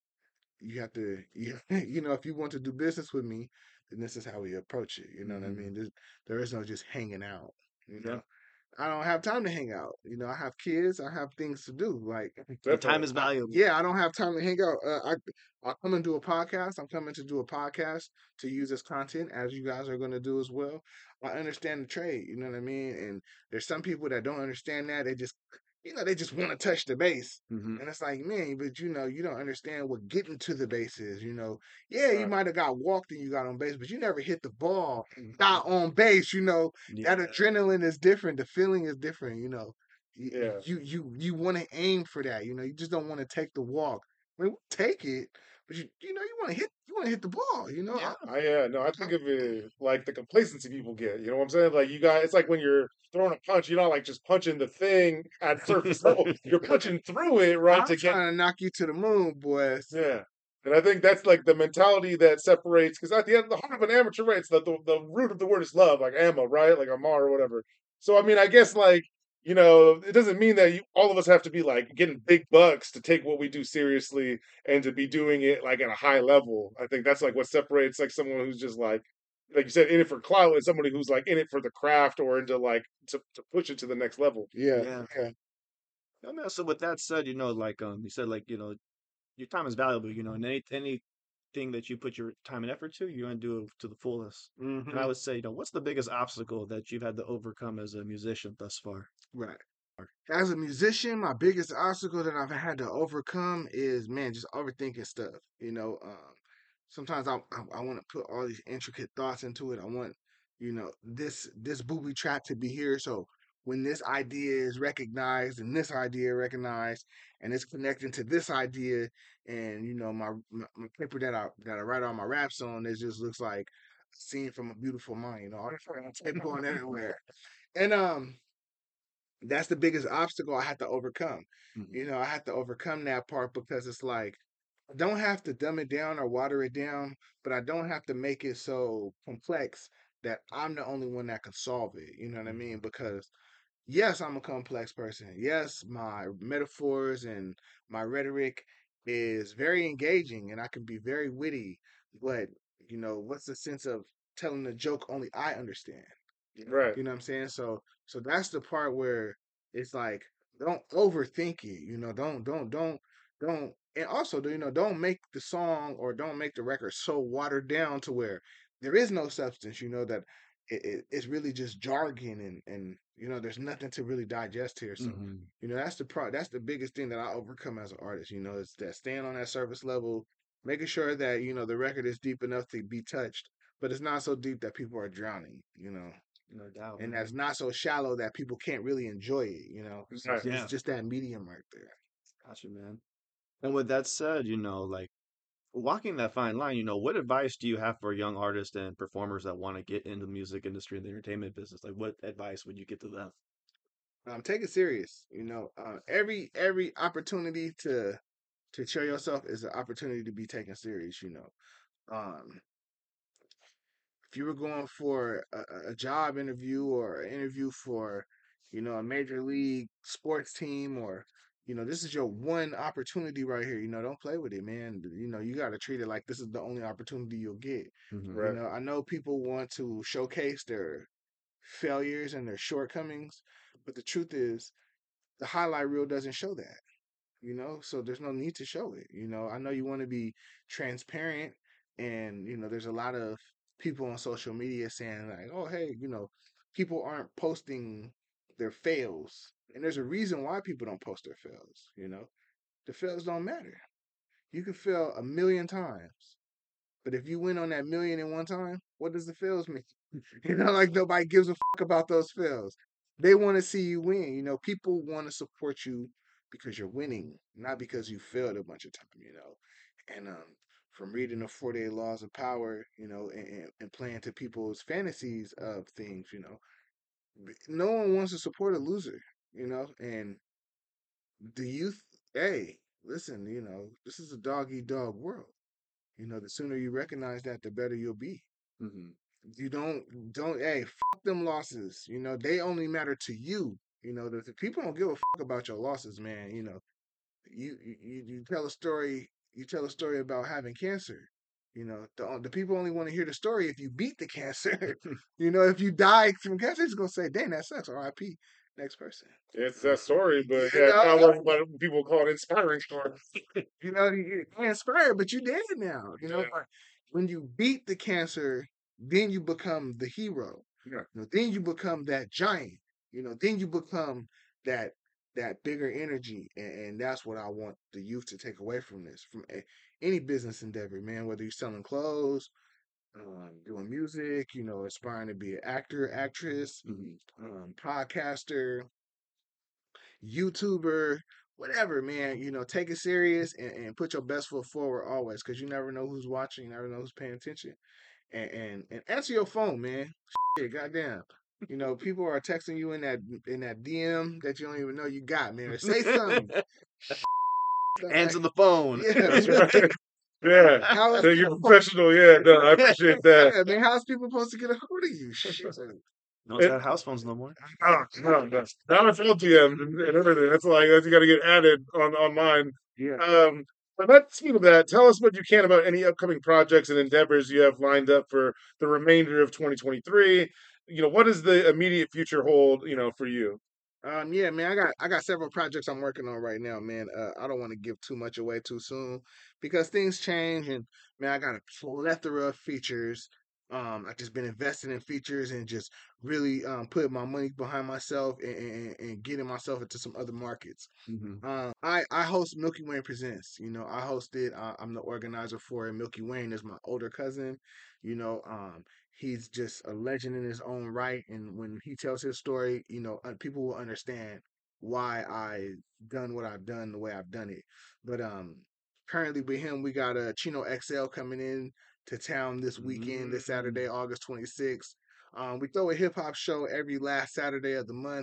You have to, you, you know, if you want to do business with me, then this is how we approach it. You know what I Mm-hmm. mean? There, there is no just hanging out. You Yeah. know, I don't have time to hang out. You know, I have kids. I have things to do. Like, Your time definitely. is valuable. yeah, I don't have time to hang out. Uh, I I come and do a podcast. I'm coming to do a podcast to use as content, as you guys are going to do as well. I understand the trade. You know what I mean? And there's some people that don't understand that. They just, you know, they just want to touch the base. Mm-hmm. And it's like, man, but you know, you don't understand what getting to the base is. You know, yeah, you Right. might have got walked and you got on base, but you never hit the ball and got on base. You know, that Yeah. adrenaline is different. The feeling is different. You know, you Yeah. you you, you want to aim for that. You know, you just don't want to take the walk. I mean, we'll take it, but you you know, you want to hit you want to hit the ball. You know, Yeah. I, I yeah, no, I think of it like the complacency people get. You know what I'm saying? Like you got, it's like when you're throwing a punch, you're not like just punching the thing at surface level. You're punching through it, right, I'm to get trying to knock you to the moon, boys. yeah. And I think that's like the mentality that separates, because at the end, the heart of an amateur, right? It's the, the the root of the word is love, like Amma, right? Like Amar or whatever. So I mean, I guess like you know, it doesn't mean that you, all of us have to be like getting big bucks to take what we do seriously and to be doing it like at a high level. I think that's like what separates like someone who's just like, like you said, in it for clout, and somebody who's like in it for the craft or into like to to push it to the next level. Yeah, Yeah. yeah, I mean, so with that said, you know, like um, you said, like you know, your time is valuable. You know, and any anything that you put your time and effort to, you're gonna do it to the fullest. And I hmm would say, you know, what's the biggest obstacle that you've had to overcome as a musician thus far? right. As a musician, my biggest obstacle that I've had to overcome is man, just overthinking stuff. You know, um, sometimes I I, I want to put all these intricate thoughts into it. I want you know this this booby trap to be here. So when this idea is recognized and this idea recognized and it's connecting to this idea and you know my my, my paper that I that I write all my raps on, it just looks like a scene from a beautiful mind. You know, all this tape going everywhere. And um that's the biggest obstacle I had to overcome. Mhm. You know, I had to overcome that part because it's like I don't have to dumb it down or water it down, but I don't have to make it so complex that I'm the only one that can solve it. You know what I mean? Because yes, I'm a complex person. Yes, my metaphors and my rhetoric is very engaging and I can be very witty, but you know, what's the sense of telling a joke only I understand? Right. You know what I'm saying? So so that's the part where it's like don't overthink it, you know, don't don't don't don't and also you know, don't make the song or don't make the record so watered down to where there is no substance, you know, that it, it, it's really just jargon and and you know, there's nothing to really digest here. So, Mm-hmm. you know, that's the part that's the biggest thing that I overcome as an artist, you know, is that staying on that surface level, making sure that, you know, the record is deep enough to be touched, but it's not so deep that people are drowning, you know No doubt, and man. that's not so shallow that people can't really enjoy it. You know, so Right. it's, it's Yeah, just that medium right there. gotcha, man. And with that said, you know, like walking that fine line, you know, what advice do you have for young artists and performers that want to get into the music industry and the entertainment business? Like, what advice would you give to them? Um, take it serious. You know, uh, every every opportunity to to show yourself is an opportunity to be taken serious. You know, um, if you were going for a, a- a job interview or an interview for, you know, a major league sports team or, you know, this is your one opportunity right here. You know, don't play with it, man. You know, you got to treat it like this is the only opportunity you'll get. Mm-hmm. You Right. know, I know people want to showcase their failures and their shortcomings, but the truth is, the highlight reel doesn't show that you know so there's no need to show it you know I know you want to be transparent and you know there's a lot of people on social media saying like oh hey you know people aren't posting their fails and there's a reason why people don't post their fails you know the fails don't matter you can fail a million times but if you win on that million in one time, what does the fails mean? You know, like nobody gives a fuck about those fails. They want to see you win. You know, people want to support you because you're winning, not because you failed a bunch of time. You know, and um, from reading the forty-eight Laws of Power, you know, and, and, and playing to people's fantasies of things, you know, no one wants to support a loser. You know, and the youth, hey, listen, you know, this is a dog eat dog world. You know, the sooner you recognize that, the better you'll be. Mm-hmm. You don't don't hey, fuck them losses. You know, they only matter to you. You know, the, the people don't give a fuck about your losses, man. You know, you you you tell a story. You tell a story about having cancer. You know, the the people only want to hear the story if you beat the cancer. You know, if you die from cancer, it's gonna say, "Dang, that sucks." R I P. Next person. It's that story, but You yeah, it's know, not what, what people call an inspiring story. you know, you- you're inspired, but you dead now. You know, Yeah. but when you beat the cancer, then you become the hero. Yeah. You know, then you become that giant. You know, then you become that that bigger energy, and, and that's what I want the youth to take away from this, from a, any business endeavor, man. Whether you're selling clothes, um, doing music, you know, aspiring to be an actor, actress, Mm-hmm. um, podcaster, YouTuber, whatever, man. You know, take it serious and, and put your best foot forward always, because you never know who's watching, you never know who's paying attention. And and, and answer your phone, man. Shit, goddamn. You know, people are texting you in that in that D M that you don't even know you got, man. Or say something. Stop Answer acting. the phone. Yeah, That's man. right. Yeah. How is So you're professional. Yeah. No, I appreciate that. yeah, man? How's people supposed to get a hold of you? Shit. No one's got house phones no more. No, no, no. Now it's L T M and and everything. That's like that's you got to get added on online. Yeah. Um, but let's speak of that. Tell us what you can about any upcoming projects and endeavors you have lined up for the remainder of twenty twenty-three. You know, what does the immediate future hold? You know, for you. Um, yeah, man, I got I got several projects I'm working on right now, man. Uh, I don't want to give too much away too soon because things change, and man, I got a plethora of features. Um, I just been investing in features and just really um putting my money behind myself and, and, and getting myself into some other markets. Mm-hmm. Um, I I host Milky Wayne Presents. You know, I host it. Uh, I'm the organizer for it. Milky Wayne is my older cousin. You know, um, he's just a legend in his own right. And when he tells his story, you know, uh, people will understand why I done what I've done the way I've done it. But um, currently with him, we got a Chino X L coming in to town this weekend, this Mm. Saturday, August twenty-sixth. Um, we throw a hip hop show every last Saturday of the month.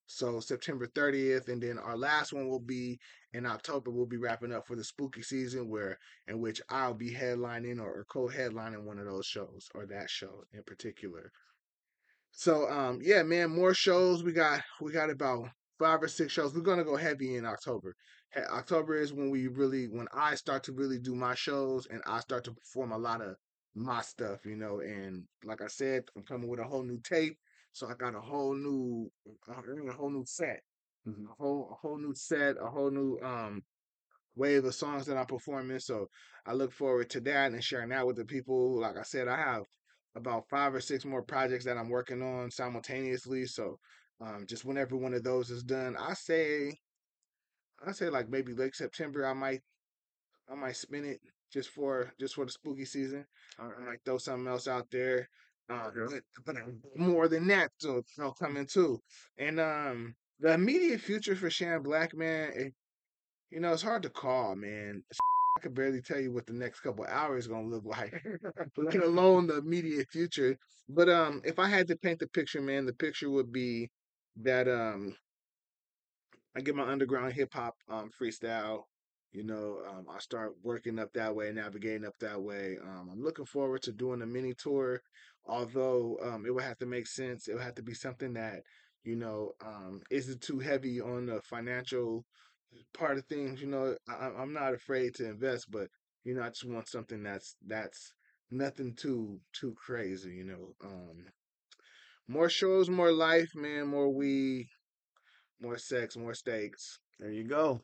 So September thirtieth, and then our last one will be in October. We'll be wrapping up for the spooky season, where in which I'll be headlining or, or co-headlining one of those shows or that show in particular. So um yeah, man, more shows. We got we got about five or six shows. We're gonna go heavy in October. He- October is when we really when I start to really do my shows and I start to perform a lot of my stuff, you know. And like I said, I'm coming with a whole new tape. So I got a whole new a whole new set. Mhm. A whole a whole new set, a whole new um wave of songs that I'm performing. So I look forward to that and sharing that with the people. Like I said, I have about five or six more projects that I'm working on simultaneously. So um, just whenever one of those is done, I say I say like maybe late September, I might I might spin it just for just for the spooky season. All I right. might throw something else out there. Uh, Okay. but, but more than that, so you know, coming too. And um, the immediate future for Shan Black, man, it, you know, it's hard to call, man. I could barely tell you what the next couple hours gonna look like, let alone the immediate future. But um, if I had to paint the picture, man, the picture would be that um, I get my underground hip hop um freestyle. You know, um, I start working up that way, navigating up that way. Um, I'm looking forward to doing a mini tour, although um, it would have to make sense. It would have to be something that you know um, isn't too heavy on the financial part of things. You know, I, I'm not afraid to invest, but you know, I just want something that's that's nothing too too crazy. You know, um, more shows, more life, man, more weed, more sex, more steaks. There you go.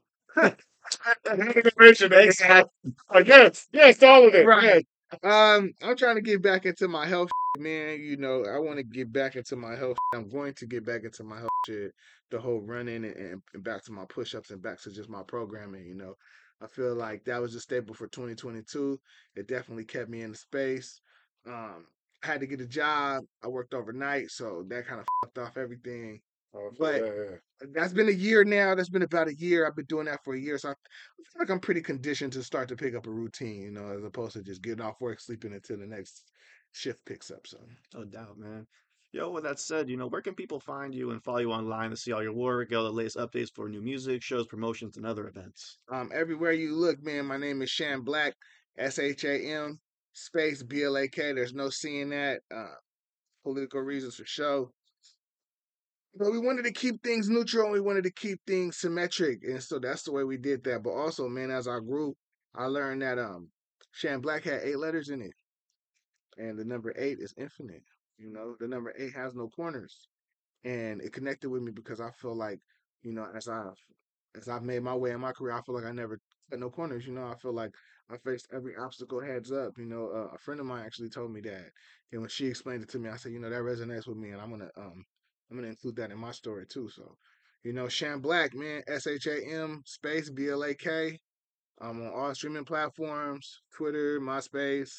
Integration, exactly. Uh, yes, yes, all of it. Right. Um, I'm trying to get back into my health, man. You know, I want to get back into my health. I'm going to get back into my health shit, the whole running and, and, and back to my push-ups and back to just my programming. You know, I feel like that was a staple for twenty twenty-two. It definitely kept me in the space. Um, I had to get a job. I worked overnight, so that kind of fucked off everything. Oh, But yeah, yeah. that's been a year now. That's been about a year. I've been doing that for a year, so I feel like I'm pretty conditioned to start to pick up a routine, you know, as opposed to just getting off work, sleeping until the next shift picks up. So, No doubt, man. Yo, with that said, you know, where can people find you and follow you online to see all your work, get all the latest updates for new music, shows, promotions, and other events? um, everywhere you look, man, my name is Shan Black, S H A M space B L A K. There's no C in that. Uh, political reasons for show. But we wanted to keep things neutral and we wanted to keep things symmetric. And so that's the way we did that. But also, man, as I grew, I learned that um Shan Black had eight letters in it. And the number eight is infinite. You know, the number eight has no corners. And it connected with me because I feel like, you know, as I've as I've made my way in my career, I feel like I never had no corners. You know, I feel like I faced every obstacle heads up. You know, uh, a friend of mine actually told me that, and when she explained it to me, I said, you know, that resonates with me, and I'm gonna um I'm gonna include that in my story too. So, you know, Shan Black, man, S H A M space B L A K. I'm on all streaming platforms, Twitter, MySpace,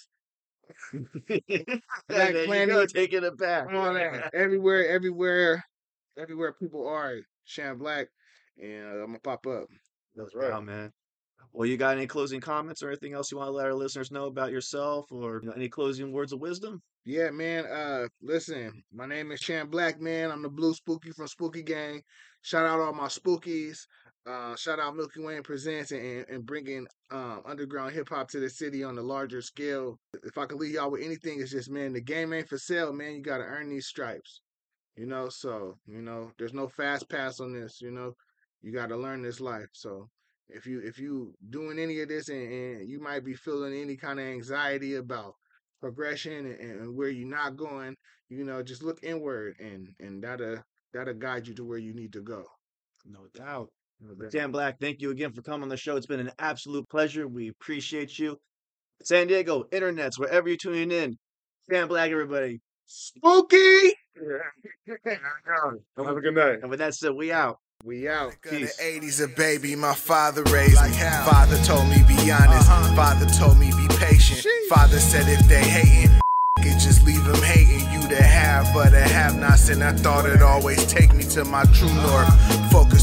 Black There you go, Planet, taking it back. all that. Everywhere, everywhere, everywhere people are, Shan Black, and uh, I'm gonna pop up. No That's right. doubt, man. Well, you got any closing comments or anything else you want to let our listeners know about yourself, or you know, any closing words of wisdom? Yeah, man. Uh, listen, my name is Shan Black, man. I'm the Blue Spooky from Spooky Gang. Shout out all my spookies. Uh, shout out Milky Wayne Presents and, and bringing um, underground hip hop to the city on a larger scale. If I can leave y'all with anything, it's just, man, the game ain't for sale, man. You got to earn these stripes. You know, so, you know, there's no fast pass on this, you know. You got to learn this life. So, if you if you doing any of this and, and you might be feeling any kind of anxiety about progression and, and where you're not going, you know, just look inward and and that'll that'll guide you to where you need to go. No doubt. No doubt. Dan Black, thank you again for coming on the show. It's been an absolute pleasure. We appreciate you. San Diego, internets, wherever you're tuning in. Dan Black, everybody. Spooky! Have a good night. And with that said, we out. We out. Peace. The eighties, a baby, my father raised me. Father told me be honest. Father told me be patient. Father said if they hating, it just leave them hating. You to have, but a have nots, and I thought it'd always take me to my true north. Focused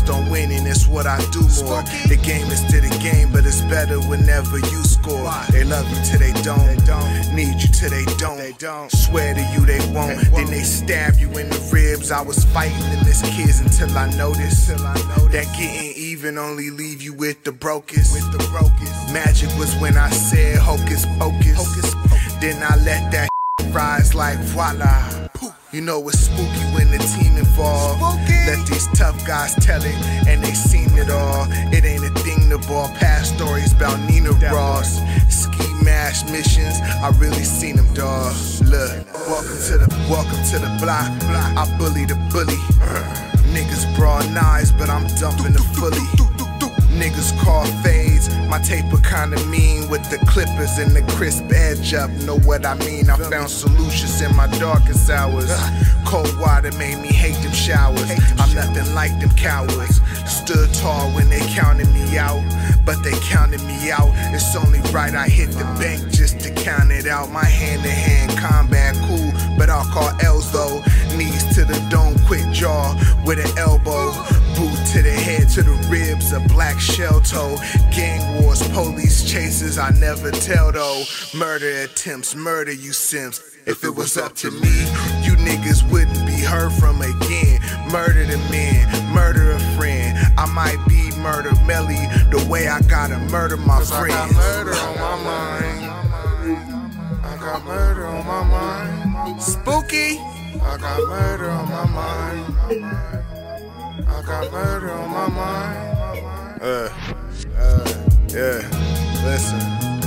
focused on winning, it's what I do more. The game is still the game, but it's better whenever you score. They love you till they don't, need you till they don't. Swear to you they won't, then they stab you in the ribs. I was fighting in this kids until I noticed that getting even only leave you with the brokest. Magic was when I said hocus pocus. Then I let that rise like voila. You know it's spooky when the team involved. Let these tough guys tell it, and they seen it all. It ain't a thing to ball past stories about Nina Ross. Ski mash missions, I really seen them, dawg. Look, welcome to the welcome to the block. I bully the bully. Niggas broad knives, but I'm dumping the fully. Niggas call fades, my taper kinda mean with the clippers and the crisp edge up. Know what I mean? I found solutions in my darkest hours. Cold water made me hate them showers. I'm nothing like them cowards. Stood tall when they counted me out, but they counted me out. It's only right I hit the bank just to count it out. My hand-to-hand combat cool, but I'll call L's though. Knees to the dome, quick jaw with an elbow. Boot to the head, to the ribs, a black shell toe. Gang wars, police chases, I never tell though. Murder attempts, murder you simps. If it was up to me, you niggas wouldn't be heard from again. Murder the man, murder a friend. I might be murder Melly the way I gotta murder my friends. I got murder on my mind. I got murder on my mind. Spooky. I got murder on my mind. I got murder on my mind. Uh, uh, yeah. Listen,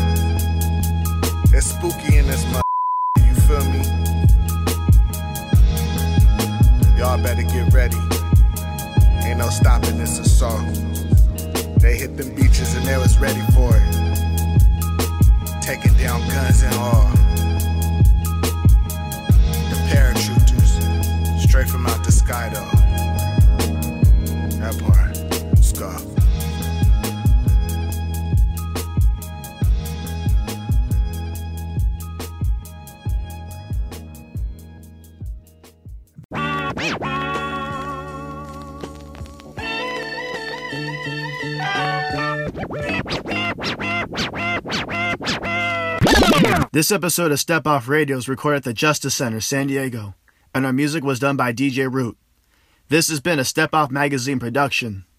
it's spooky in this mother. You feel me? Y'all better get ready. Ain't no stopping this assault. They hit them beaches and they was ready for it. Taking down guns and all. The paratroopers, straight from out the sky though. That part, let's go. This episode of Step Off Radio is recorded at the Justice Center, San Diego, and our music was done by D J Root. This has been a Step Off Magazine production.